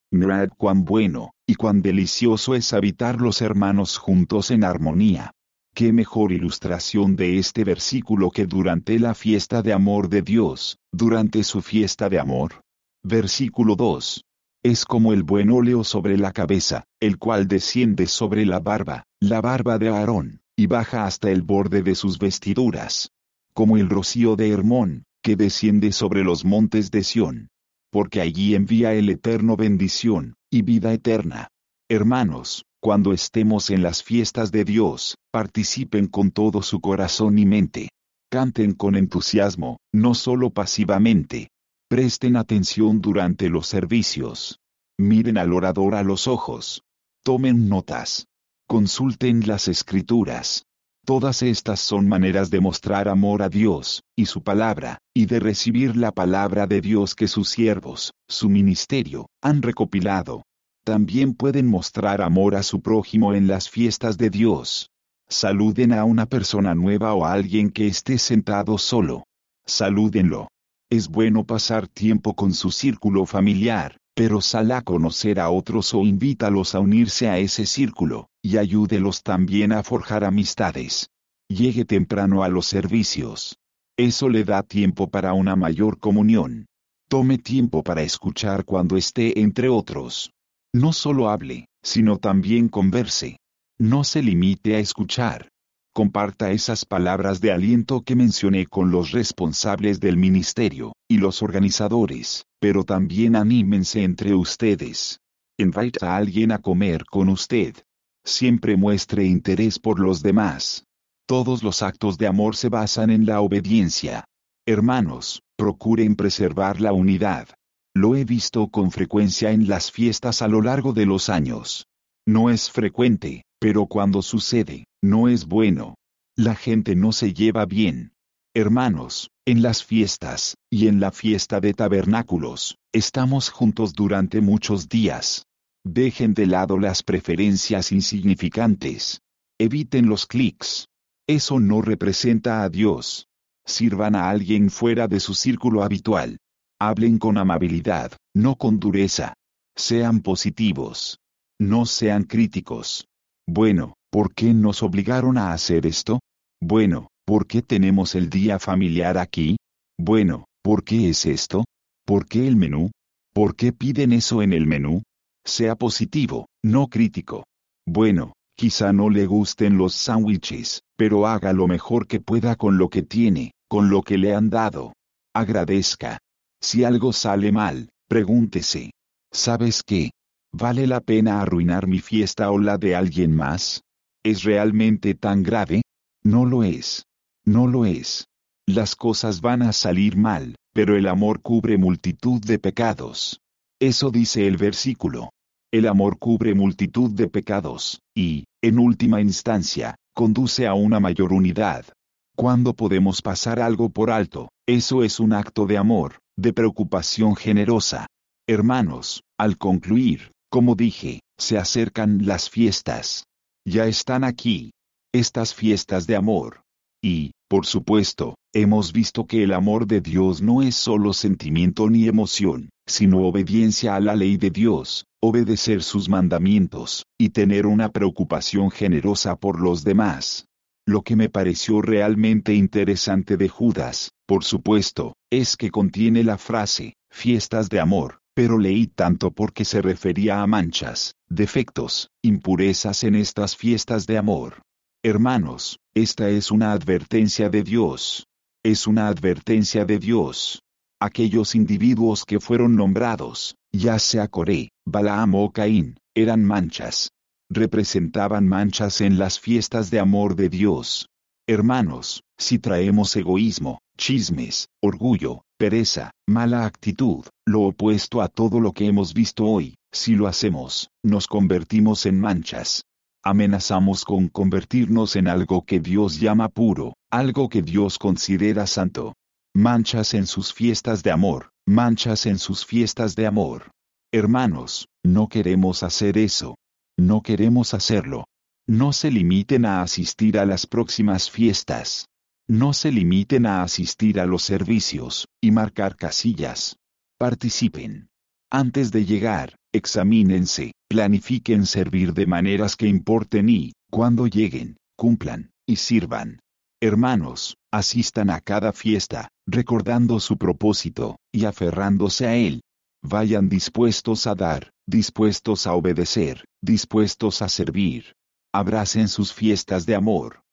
Mirad cuán bueno, y cuán delicioso es habitar los hermanos juntos en armonía. Qué mejor ilustración de este versículo que durante la fiesta de amor de Dios, durante su fiesta de amor. Versículo dos. Es como el buen óleo sobre la cabeza, el cual desciende sobre la barba, la barba de Aarón, y baja hasta el borde de sus vestiduras. Como el rocío de Hermón, que desciende sobre los montes de Sión. Porque allí envía el Eterno bendición, y vida eterna. Hermanos, cuando estemos en las fiestas de Dios, participen con todo su corazón y mente. Canten con entusiasmo, no solo pasivamente. Presten atención durante los servicios. Miren al orador a los ojos. Tomen notas. Consulten las Escrituras. Todas estas son maneras de mostrar amor a Dios, y su palabra, y de recibir la palabra de Dios que sus siervos, su ministerio, han recopilado. También pueden mostrar amor a su prójimo en las fiestas de Dios. Saluden a una persona nueva o a alguien que esté sentado solo. Salúdenlo. Es bueno pasar tiempo con su círculo familiar, pero sal a conocer a otros o invítalos a unirse a ese círculo, y ayúdelos también a forjar amistades. Llegue temprano a los servicios. Eso le da tiempo para una mayor comunión. Tome tiempo para escuchar cuando esté entre otros. No solo hable, sino también converse. No se limite a escuchar. Comparta esas palabras de aliento que mencioné con los responsables del ministerio, y los organizadores, pero también anímense entre ustedes. Invite a alguien a comer con usted. Siempre muestre interés por los demás. Todos los actos de amor se basan en la obediencia. Hermanos, procuren preservar la unidad. Lo he visto con frecuencia en las fiestas a lo largo de los años. No es frecuente, pero cuando sucede, no es bueno. La gente no se lleva bien. Hermanos, en las fiestas, y en la fiesta de tabernáculos, estamos juntos durante muchos días. Dejen de lado las preferencias insignificantes. Eviten los clics. Eso no representa a Dios. Sirvan a alguien fuera de su círculo habitual. Hablen con amabilidad, no con dureza. Sean positivos. No sean críticos. Bueno, ¿por qué nos obligaron a hacer esto? Bueno, ¿por qué tenemos el día familiar aquí? Bueno, ¿por qué es esto? ¿Por qué el menú? ¿Por qué piden eso en el menú? Sea positivo, no crítico. Bueno, quizá no le gusten los sándwiches, pero haga lo mejor que pueda con lo que tiene, con lo que le han dado. Agradezca. Si algo sale mal, pregúntese. ¿Sabes qué? ¿Vale la pena arruinar mi fiesta o la de alguien más? ¿Es realmente tan grave? No lo es. No lo es. Las cosas van a salir mal, pero el amor cubre multitud de pecados. Eso dice el versículo. El amor cubre multitud de pecados, y, en última instancia, conduce a una mayor unidad. Cuando podemos pasar algo por alto, eso es un acto de amor, de preocupación generosa. Hermanos, al concluir, como dije, se acercan las fiestas. Ya están aquí. Estas fiestas de amor. Y, por supuesto, hemos visto que el amor de Dios no es solo sentimiento ni emoción, sino obediencia a la ley de Dios, obedecer sus mandamientos, y tener una preocupación generosa por los demás. Lo que me pareció realmente interesante de Judas, por supuesto, es que contiene la frase, fiestas de amor, pero leí tanto porque se refería a manchas, defectos, impurezas en estas fiestas de amor. Hermanos, esta es una advertencia de Dios. Es una advertencia de Dios. Aquellos individuos que fueron nombrados, ya sea Coré, Balaam o Caín, eran manchas. Representaban manchas en las fiestas de amor de Dios. Hermanos, si traemos egoísmo, chismes, orgullo, pereza, mala actitud, lo opuesto a todo lo que hemos visto hoy, si lo hacemos, nos convertimos en manchas. Amenazamos con convertirnos en algo que Dios llama puro, algo que Dios considera santo. Manchas en sus fiestas de amor, manchas en sus fiestas de amor. Hermanos, no queremos hacer eso. No queremos hacerlo. No se limiten a asistir a las próximas fiestas. No se limiten a asistir a los servicios, y marcar casillas. Participen. Antes de llegar, examínense, planifiquen servir de maneras que importen y, cuando lleguen, cumplan y sirvan. Hermanos, asistan a cada fiesta, recordando su propósito, y aferrándose a él. Vayan dispuestos a dar, dispuestos a obedecer, dispuestos a servir. Abracen sus fiestas de amor,